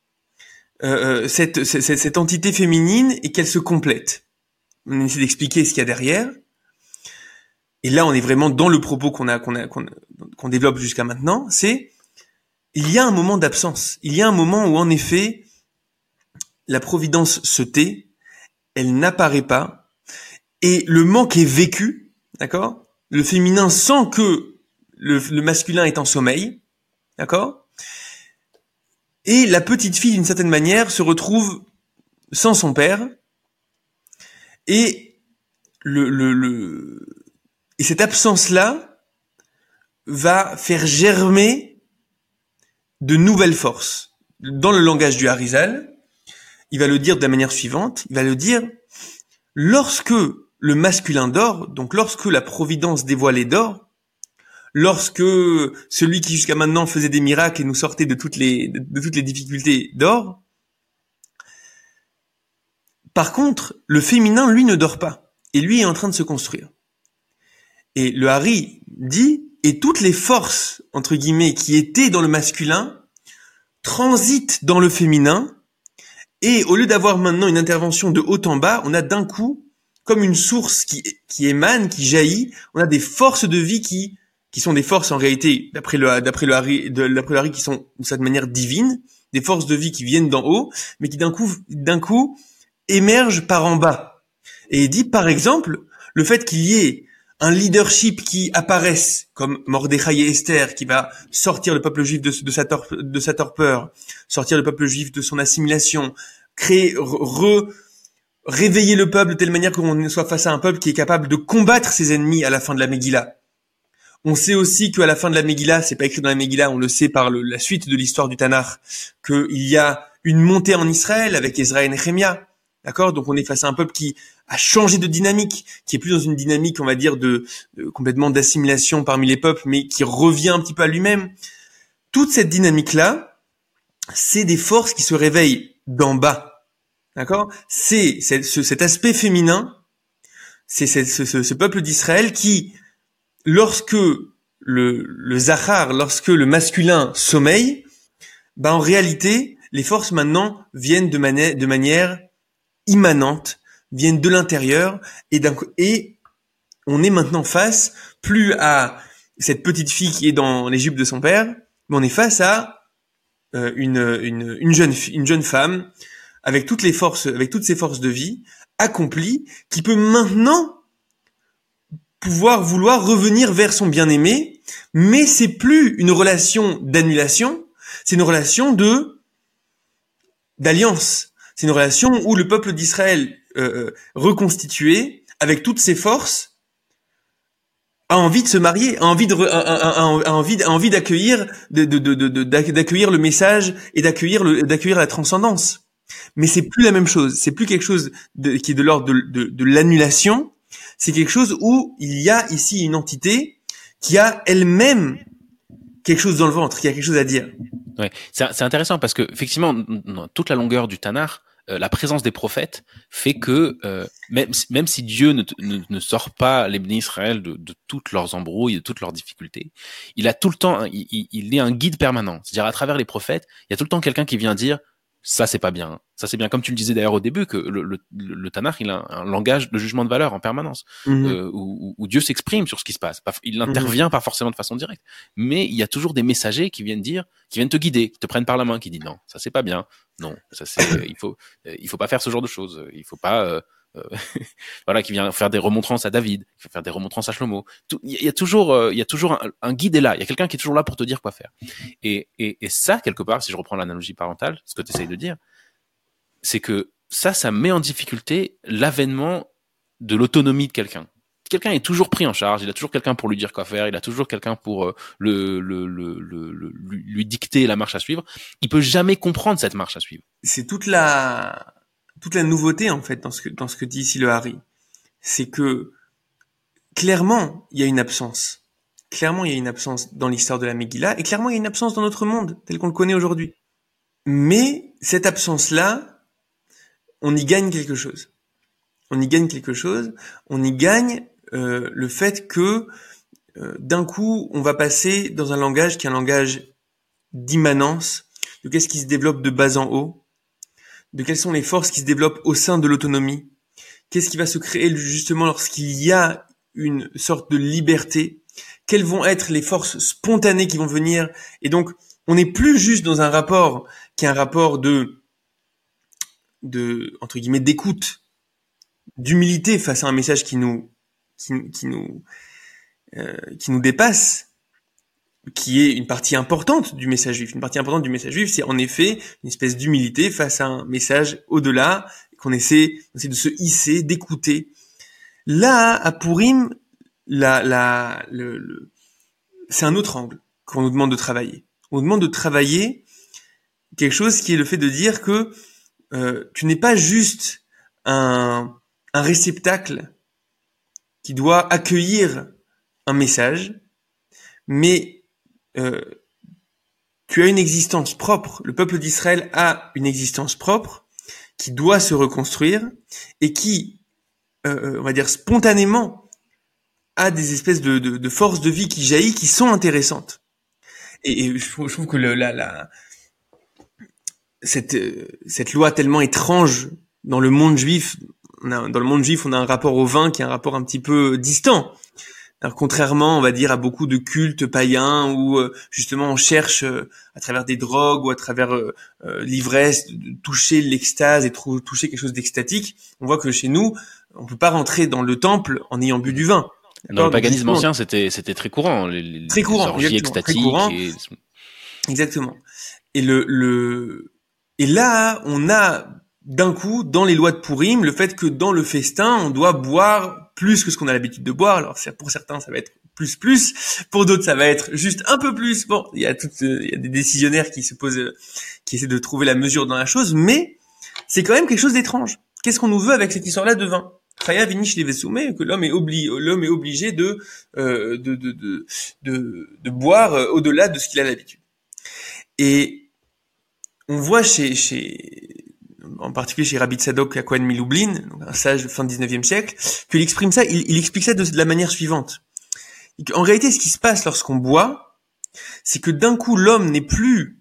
cette entité féminine et qu'elle se complète. On essaie d'expliquer ce qu'il y a derrière. Et là, on est vraiment dans le propos qu'on développe jusqu'à maintenant. C'est, il y a un moment d'absence. Il y a un moment où, en effet, la providence se tait, elle n'apparaît pas, et le manque est vécu, d'accord? Le féminin sent que le masculin est en sommeil, d'accord? Et la petite fille, d'une certaine manière, se retrouve sans son père, et et cette absence-là va faire germer de nouvelles forces. Dans le langage du Harizal, il va le dire de la manière suivante, il va le dire, lorsque le masculin dort, donc lorsque la providence dévoilée dort, lorsque celui qui jusqu'à maintenant faisait des miracles et nous sortait de toutes les difficultés dort, par contre, le féminin, lui, ne dort pas. Et lui est en train de se construire. Et le Hari dit, et toutes les forces, entre guillemets, qui étaient dans le masculin, transitent dans le féminin, et au lieu d'avoir maintenant une intervention de haut en bas, on a d'un coup, comme une source qui émane, qui jaillit, on a des forces de vie qui sont des forces en réalité, d'après le Hari, qui sont d'une certaine manière divines, des forces de vie qui viennent d'en haut, mais qui d'un coup, émergent par en bas. Et il dit, par exemple, le fait qu'il y ait un leadership qui apparaisse, comme Mordechai et Esther, qui va sortir le peuple juif de sa torpeur, sortir le peuple juif de son assimilation, réveiller le peuple de telle manière qu'on soit face à un peuple qui est capable de combattre ses ennemis à la fin de la Megillah. On sait aussi qu'à la fin de la Megillah, c'est pas écrit dans la Megillah, on le sait par la suite de l'histoire du Tanakh, qu'il y a une montée en Israël avec Ezra et Nehemia. D'accord? Donc on est face à un peuple qui a changé de dynamique, qui est plus dans une dynamique, on va dire, de complètement d'assimilation parmi les peuples, mais qui revient un petit peu à lui-même. Toute cette dynamique-là, c'est des forces qui se réveillent d'en bas. D'accord? C'est cet aspect féminin, c'est ce peuple d'Israël qui, lorsque le Zachar, lorsque le masculin sommeille, en réalité, les forces maintenant viennent de manière immanente, viennent de l'intérieur, et on est maintenant face plus à cette petite fille qui est dans les jupes de son père, mais on est face à une jeune femme avec toutes ses forces de vie accomplies, qui peut maintenant vouloir revenir vers son bien-aimé, mais c'est plus une relation d'annulation, c'est une relation d'alliance. C'est une relation où le peuple d'Israël reconstitué, avec toutes ses forces, a envie de se marier, a envie d'accueillir d'accueillir le message et d'accueillir la transcendance. Mais c'est plus la même chose. C'est plus quelque chose qui est de l'ordre de l'annulation. C'est quelque chose où il y a ici une entité qui a elle-même quelque chose dans le ventre, qui a quelque chose à dire. Ouais, c'est intéressant parce que effectivement, dans toute la longueur du Tanakh, la présence des prophètes fait que même si Dieu ne sort pas les bénis Israël de toutes leurs embrouilles, de toutes leurs difficultés, il a tout le temps, il est un guide permanent. C'est-à-dire à travers les prophètes, il y a tout le temps quelqu'un qui vient dire ça c'est pas bien, ça c'est bien. Comme tu le disais d'ailleurs au début, que le Tanakh, il a un langage de jugement de valeur en permanence, où Dieu s'exprime sur ce qui se passe. Il n'intervient pas forcément de façon directe, mais il y a toujours des messagers qui viennent te guider, qui te prennent par la main, qui disent non, ça c'est pas bien, non, ça c'est, il faut pas faire ce genre de choses, il faut pas, voilà, qui vient faire des remontrances à David, qui vient faire des remontrances à Shlomo. Il y a toujours un guide est là, il y a quelqu'un qui est toujours là pour te dire quoi faire. Et ça, quelque part, si je reprends l'analogie parentale, ce que tu essayes de dire, c'est que ça met en difficulté l'avènement de l'autonomie de quelqu'un. Quelqu'un est toujours pris en charge, il a toujours quelqu'un pour lui dire quoi faire, il a toujours quelqu'un pour lui dicter la marche à suivre. Il peut jamais comprendre cette marche à suivre. C'est toute la nouveauté en fait dans ce que dit ici le Hari. C'est que clairement, il y a une absence. Clairement, il y a une absence dans l'histoire de la Megillah, et clairement, il y a une absence dans notre monde, tel qu'on le connaît aujourd'hui. Mais cette absence-là, on y gagne quelque chose. On y gagne quelque chose. On y gagne le fait que d'un coup, on va passer dans un langage qui est un langage d'immanence, de qu'est-ce qui se développe de bas en haut, de quelles sont les forces qui se développent au sein de l'autonomie, qu'est-ce qui va se créer justement lorsqu'il y a une sorte de liberté, quelles vont être les forces spontanées qui vont venir. Et donc, on n'est plus juste dans un rapport qui est un rapport de entre guillemets, d'écoute, d'humilité face à un message qui nous dépasse, qui est une partie importante du message juif. Une partie importante du message juif, c'est en effet une espèce d'humilité face à un message au-delà, qu'on essaie de se hisser, d'écouter. Là, à Purim, c'est un autre angle qu'on nous demande de travailler. On nous demande de travailler quelque chose qui est le fait de dire que tu n'es pas juste un réceptacle qui doit accueillir un message, mais tu as une existence propre. Le peuple d'Israël a une existence propre qui doit se reconstruire et qui, on va dire spontanément, a des espèces de forces de vie qui jaillissent, qui sont intéressantes. Et je trouve que cette loi tellement étrange dans le monde juif, on a un rapport au vin qui est un rapport un petit peu distant. Alors, contrairement, on va dire, à beaucoup de cultes païens où justement on cherche à travers des drogues ou à travers l'ivresse de toucher l'extase et toucher quelque chose d'extatique, on voit que chez nous, on peut pas rentrer dans le temple en ayant bu du vin. Dans le paganisme ancien, c'était très courant, très courant, orgies extatiques. Très courant. Exactement. Et là, on a d'un coup, dans les lois de Purim, le fait que dans le festin, on doit boire plus que ce qu'on a l'habitude de boire. Alors, pour certains, ça va être plus. Pour d'autres, ça va être juste un peu plus. Bon, il y a des décisionnaires qui essaient de trouver la mesure dans la chose, mais c'est quand même quelque chose d'étrange. Qu'est-ce qu'on nous veut avec cette histoire-là de vin? Chaya vinish levesume, que l'homme est obligé de boire au-delà de ce qu'il a l'habitude. Et on voit en particulier chez Rabbi Tzadok Cohen Milublin, un sage de fin du 19e siècle, qu'il exprime ça, il explique ça de la manière suivante. En réalité, ce qui se passe lorsqu'on boit, c'est que d'un coup, l'homme n'est plus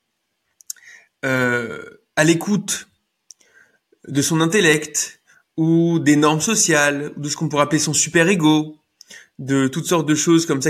à l'écoute de son intellect, ou des normes sociales, ou de ce qu'on pourrait appeler son super-ego, de toutes sortes de choses comme ça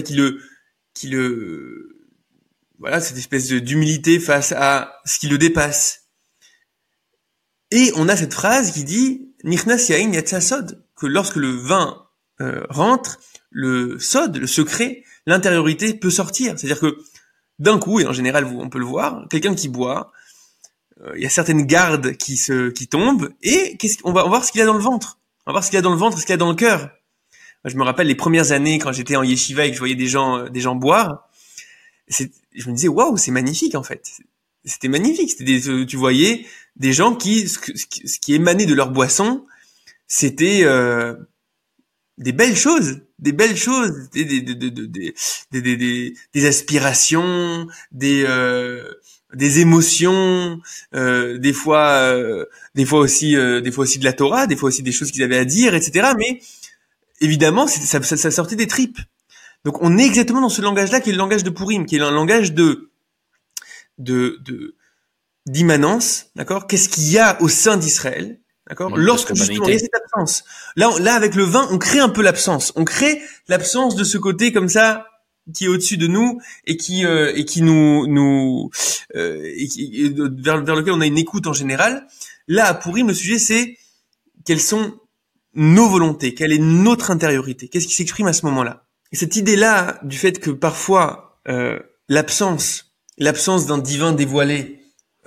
voilà, cette espèce d'humilité face à ce qui le dépasse. Et on a cette phrase qui dit Nichnas yain yatsa sod, que lorsque le vin rentre, le sod, le secret, l'intériorité peut sortir. C'est-à-dire que d'un coup, et en général on peut le voir, quelqu'un qui boit, il y a certaines gardes qui tombent, et on va voir ce qu'il y a dans le ventre. On va voir ce qu'il y a dans le ventre, ce qu'il y a dans le cœur. Moi, je me rappelle les premières années quand j'étais en yeshiva et que je voyais des gens boire. Je me disais waouh, c'est magnifique en fait. C'était magnifique. Tu voyais des gens ce qui émanait de leur boisson, c'était des belles choses, des aspirations, des émotions, des fois aussi de la Torah, des fois aussi des choses qu'ils avaient à dire, etc. Mais évidemment, ça sortait des tripes. Donc on est exactement dans ce langage-là qui est le langage de Purim, qui est un langage d'immanence, d'accord? Qu'est-ce qu'il y a au sein d'Israël, d'accord? Lorsque justement il y a cette absence. Là avec le vin, on crée un peu l'absence. On crée l'absence de ce côté comme ça qui est au-dessus de nous et qui vers lequel on a une écoute en général. Là à Purim, le sujet c'est quelles sont nos volontés, quelle est notre intériorité, qu'est-ce qui s'exprime à ce moment-là. Et cette idée-là du fait que parfois l'absence d'un divin dévoilé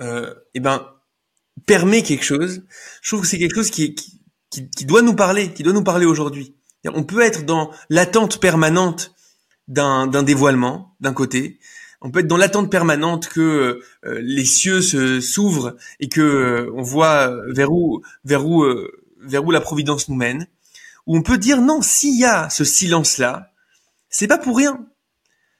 permet quelque chose, je trouve que c'est quelque chose qui doit nous parler, aujourd'hui. On peut être dans l'attente permanente d'un dévoilement d'un côté, on peut être dans l'attente permanente que les cieux s'ouvrent et que on voit vers où la providence nous mène, ou on peut dire non, s'il y a ce silence-là, c'est pas pour rien.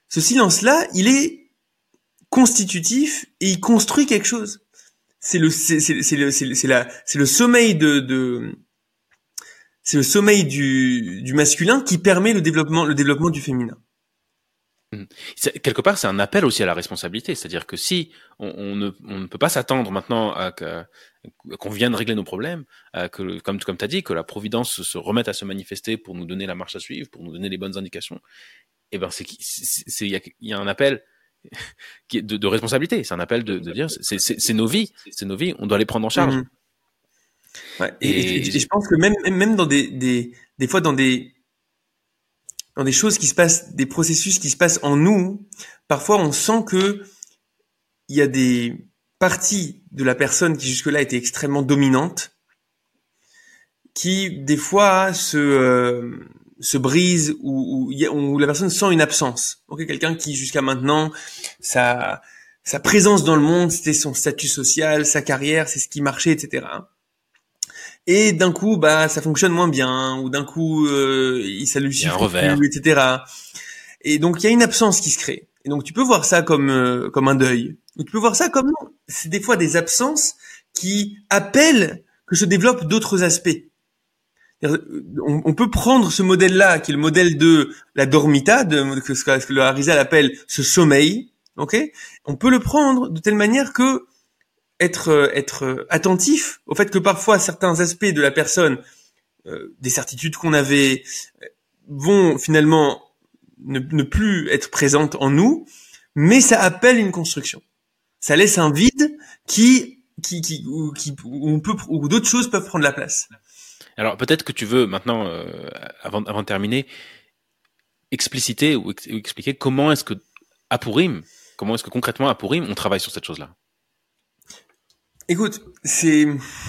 ce silence-là, il est constitutif et il construit quelque chose. C'est le sommeil c'est le sommeil du masculin qui permet le développement du féminin. Quelque part, c'est un appel aussi à la responsabilité. C'est-à-dire que si on ne peut pas s'attendre maintenant à qu'on vienne régler nos problèmes, que, comme tu as dit, que la providence se remette à se manifester pour nous donner la marche à suivre, pour nous donner les bonnes indications, eh ben, il y a un appel qui est de responsabilité. C'est un appel de dire, c'est nos vies, on doit les prendre en charge. Ouais. Et je pense que même dans des fois dans des choses qui se passent, des processus qui se passent en nous, parfois on sent que il y a des parties de la personne qui jusque-là étaient extrêmement dominantes, qui des fois se brisent ou la personne sent une absence. Donc quelqu'un qui jusqu'à maintenant sa présence dans le monde, c'était son statut social, sa carrière, c'est ce qui marchait, etc. Et d'un coup, ça fonctionne moins bien, ou d'un coup, ça lui suffit plus, etc. Et donc, il y a une absence qui se crée. Et donc, tu peux voir ça comme un deuil. Ou tu peux voir ça comme non. C'est des fois des absences qui appellent que se développent d'autres aspects. On peut prendre ce modèle-là, qui est le modèle de la dormita, ce que le Harizal appelle ce sommeil, ok? On peut le prendre de telle manière que être attentif au fait que parfois certains aspects de la personne, des certitudes qu'on avait, vont finalement ne plus être présentes en nous, mais ça appelle une construction. Ça laisse un vide où d'autres choses peuvent prendre la place. Alors peut-être que tu veux maintenant, avant de terminer, expliciter ou expliquer comment est-ce que concrètement à Purim on travaille sur cette chose-là. Écoute, c'est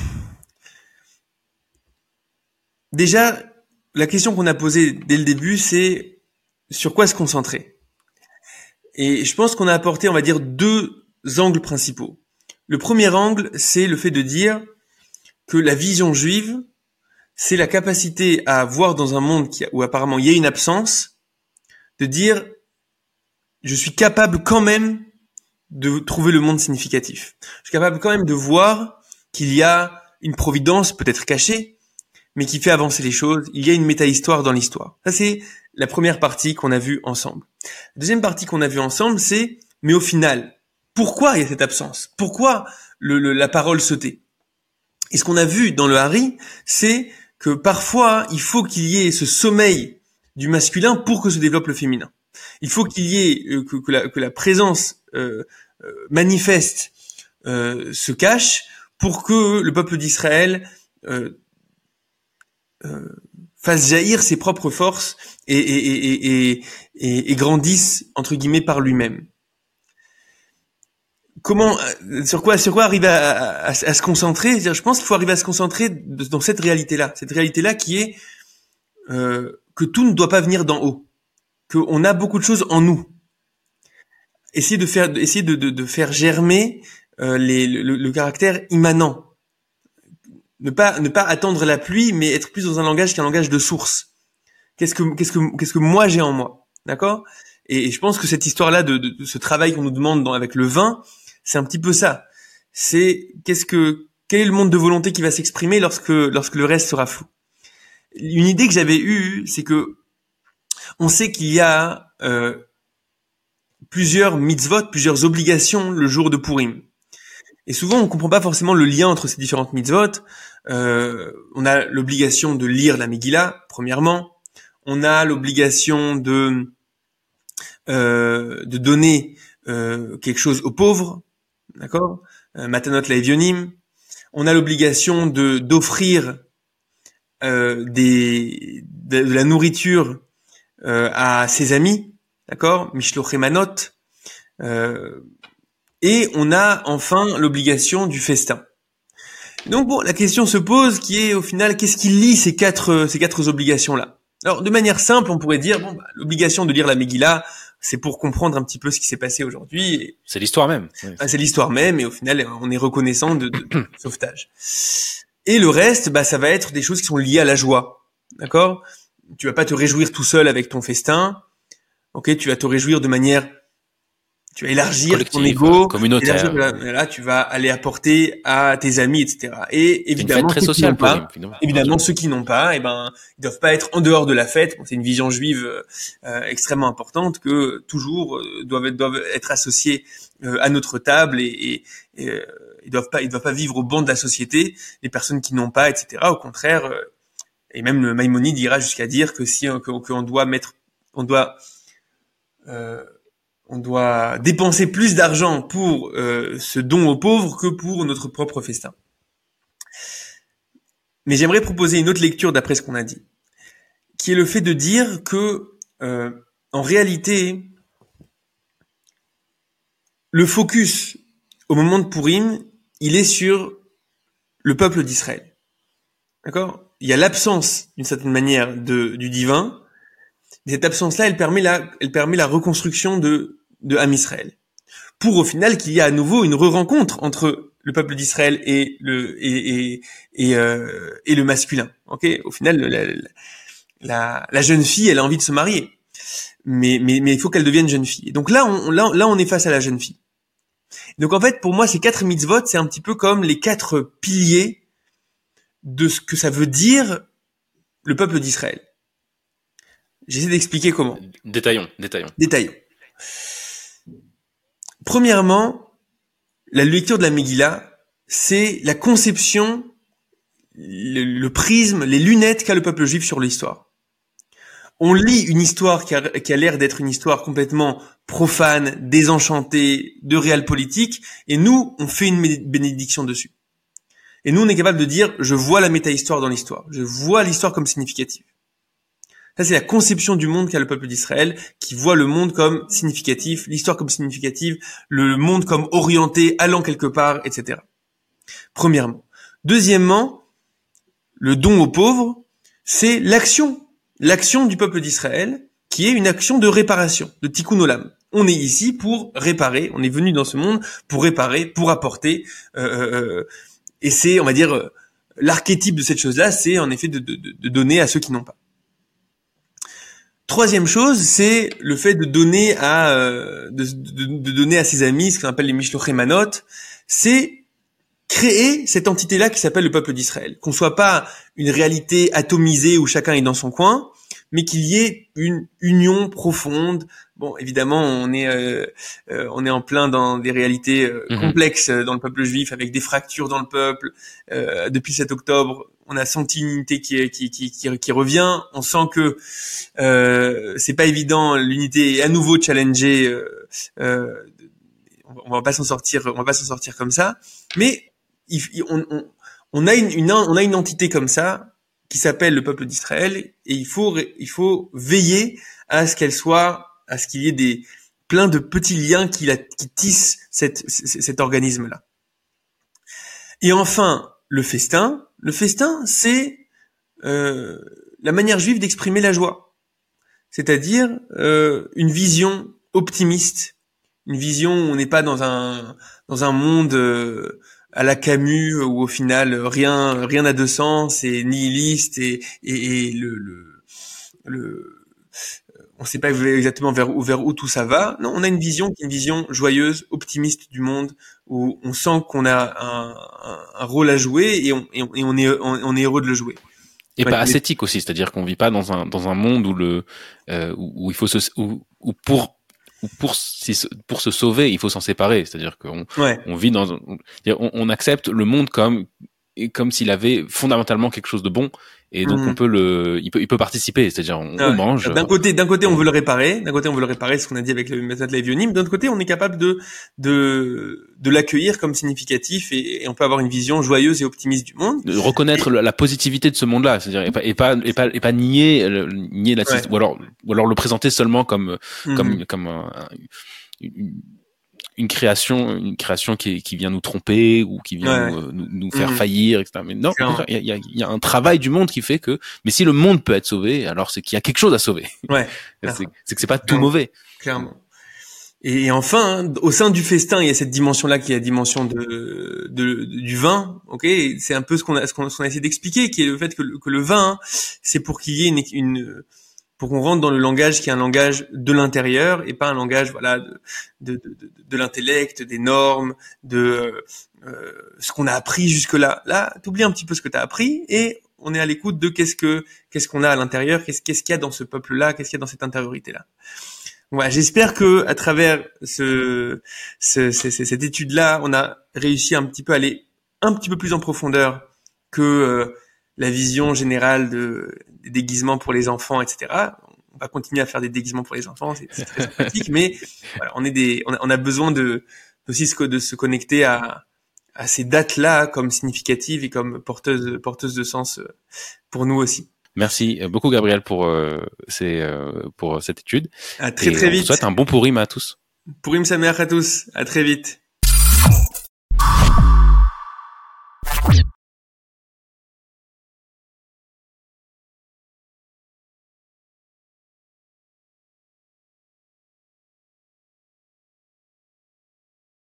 déjà la question qu'on a posée dès le début, c'est sur quoi se concentrer. Et je pense qu'on a apporté, on va dire, 2 angles principaux. Le premier angle, c'est le fait de dire que la vision juive, c'est la capacité à voir dans un monde où apparemment il y a une absence, de dire je suis capable quand même de trouver le monde significatif. Je suis capable quand même de voir qu'il y a une providence peut-être cachée, mais qui fait avancer les choses. Il y a une méta-histoire dans l'histoire. Ça, c'est la première partie qu'on a vue ensemble. La deuxième partie qu'on a vue ensemble, c'est, mais au final, pourquoi il y a cette absence? Pourquoi la parole se tait? Et ce qu'on a vu dans le Hari, c'est que parfois, il faut qu'il y ait ce sommeil du masculin pour que se développe le féminin. Il faut qu'il y ait que la présence manifeste se cache pour que le peuple d'Israël fasse jaillir ses propres forces et grandisse entre guillemets par lui-même. Comment, sur quoi arriver à se concentrer? C'est-à-dire, je pense qu'il faut arriver à se concentrer dans cette réalité-là qui est que tout ne doit pas venir d'en haut, qu'on a beaucoup de choses en nous. Essayer de faire germer le caractère immanent. Ne pas attendre la pluie, mais être plus dans un langage qui est un langage de source. Qu'est-ce que moi j'ai en moi, d'accord? Et je pense que cette histoire-là de ce travail qu'on nous demande avec le vin, c'est un petit peu ça. C'est quel est le monde de volonté qui va s'exprimer lorsque le reste sera flou. Une idée que j'avais eue, c'est que on sait qu'il y a plusieurs mitzvot, plusieurs obligations le jour de Purim. Et souvent, on comprend pas forcément le lien entre ces différentes mitzvot. On a l'obligation de lire la Megillah, premièrement. On a l'obligation de donner quelque chose aux pauvres, d'accord, Matanot laevionim. On a l'obligation d'offrir de la nourriture à ses amis, d'accord, Mishloche Manot. Et on a enfin l'obligation du festin. Donc bon, la question se pose qui est au final, qu'est-ce qui lie ces quatre obligations-là? Alors de manière simple, on pourrait dire l'obligation de lire la Megillah, c'est pour comprendre un petit peu ce qui s'est passé aujourd'hui. C'est l'histoire même. C'est l'histoire même, et au final, on est reconnaissant de sauvetage. Et le reste, ça va être des choses qui sont liées à la joie, d'accord? Tu vas pas te réjouir tout seul avec ton festin. Ok, tu vas te réjouir de manière, tu vas élargir ton collective, ego, communautaire. là, tu vas aller apporter à tes amis, etc. Et C'est une fête évidemment, très ceux qui n'ont sociale, Purim, pas, finalement. évidemment, ceux qui n'ont pas, eh ben, ils doivent pas être en dehors de la fête. Bon, c'est une vision juive extrêmement importante que toujours doivent être associés à notre table et ils doivent pas vivre au banc de la société. Les personnes qui n'ont pas, etc. Au contraire, et même le Maïmonide ira jusqu'à dire que si qu'on doit mettre, on doit euh, on doit dépenser plus d'argent pour ce don aux pauvres que pour notre propre festin. Mais j'aimerais proposer une autre lecture d'après ce qu'on a dit, qui est le fait de dire que, en réalité, le focus au moment de Purim, il est sur le peuple d'Israël. D'accord ? Il y a l'absence, d'une certaine manière, du divin. Et cette absence-là, elle permet la reconstruction de Am Israël. Pour au final qu'il y ait à nouveau une re-rencontre entre le peuple d'Israël et le masculin. Ok, au final, la jeune fille, elle a envie de se marier, mais il faut qu'elle devienne jeune fille. Et donc là, on est face à la jeune fille. Donc en fait, pour moi, ces 4 mitzvot, c'est un petit peu comme les 4 piliers de ce que ça veut dire le peuple d'Israël. J'essaie d'expliquer comment. Détaillons. Détaillons. Premièrement, la lecture de la Megillah, c'est la conception, le prisme, les lunettes qu'a le peuple juif sur l'histoire. On lit une histoire qui a l'air d'être une histoire complètement profane, désenchantée, de réel politique, et nous, on fait une bénédiction dessus. Et nous, on est capable de dire, je vois la méta-histoire dans l'histoire. Je vois l'histoire comme significative. Ça, c'est la conception du monde qu'a le peuple d'Israël, qui voit le monde comme significatif, l'histoire comme significative, le monde comme orienté, allant quelque part, etc. Premièrement. Deuxièmement, le don aux pauvres, c'est l'action du peuple d'Israël, qui est une action de réparation, de tikkun olam. On est ici pour réparer, on est venu dans ce monde pour réparer, pour apporter, et c'est, on va dire, l'archétype de cette chose-là, c'est en effet de donner à ceux qui n'ont pas. Troisième chose, c'est le fait de donner de donner à ses amis, ce qu'on appelle les mishlochei manot, c'est créer cette entité-là qui s'appelle le peuple d'Israël. Qu'on soit pas une réalité atomisée où chacun est dans son coin, mais qu'il y ait une union profonde. Bon, évidemment, on est en plein dans des réalités complexes dans le peuple juif, avec des fractures dans le peuple. Depuis 7 octobre, on a senti une unité qui revient. On sent que c'est pas évident. L'unité est à nouveau challengée. On va pas s'en sortir comme ça. Mais on a une entité comme ça qui s'appelle le peuple d'Israël, et il faut veiller à ce qu'il y ait plein de petits liens qui tissent cet organisme-là. Et enfin, le festin, c'est la manière juive d'exprimer la joie. C'est-à-dire une vision optimiste, une vision où on n'est pas dans un monde à la Camus, où au final rien n'a de sens, et nihiliste, et on sait pas exactement vers où tout ça va. Non, on a une vision qui est une vision joyeuse, optimiste du monde, où on sent qu'on a un rôle à jouer, et on est heureux de le jouer. Et pas ascétique aussi, c'est-à-dire qu'on vit pas dans un monde où il faut pour se sauver, il faut s'en séparer. C'est-à-dire on vit on accepte le monde comme s'il avait fondamentalement quelque chose de bon, et donc il peut participer. C'est-à-dire on mange. D'un côté, on veut le réparer. C'est ce qu'on a dit avec le Matzat Levionim. D'un autre côté, on est capable de l'accueillir comme significatif, et on peut avoir une vision joyeuse et optimiste du monde. De reconnaître la positivité de ce monde-là, c'est-à-dire et pas nier la, ou alors le présenter seulement comme une création qui vient nous tromper, ou qui vient nous faire faillir, etc. Mais non, il y a un travail du monde qui fait que, mais si le monde peut être sauvé, alors c'est qu'il y a quelque chose à sauver. Ouais. c'est que c'est pas tout mauvais. Clairement. Et enfin, au sein du festin, il y a cette dimension-là qui est la dimension du vin. Ok, c'est un peu ce qu'on a essayé d'expliquer, qui est le fait que le vin, c'est pour qu'il y ait pour qu'on rentre dans le langage qui est un langage de l'intérieur et pas un langage de l'intellect, des normes, de ce qu'on a appris jusque-là. Là, t'oublies un petit peu ce que t'as appris et on est à l'écoute de qu'est-ce qu'on a à l'intérieur, qu'est-ce qu'il y a dans ce peuple-là, qu'est-ce qu'il y a dans cette intériorité-là. Voilà, j'espère que à travers cette étude-là, on a réussi un petit peu à aller un petit peu plus en profondeur que la vision générale des déguisements pour les enfants, etc. On va continuer à faire des déguisements pour les enfants, c'est très sympathique, mais voilà, on a besoin aussi de se connecter à ces dates-là comme significatives et comme porteuses de sens pour nous aussi. Merci beaucoup Gabriel pour cette étude. À très vite. On vous souhaite un bon Purim à tous. Purim Sameach à tous. À très vite.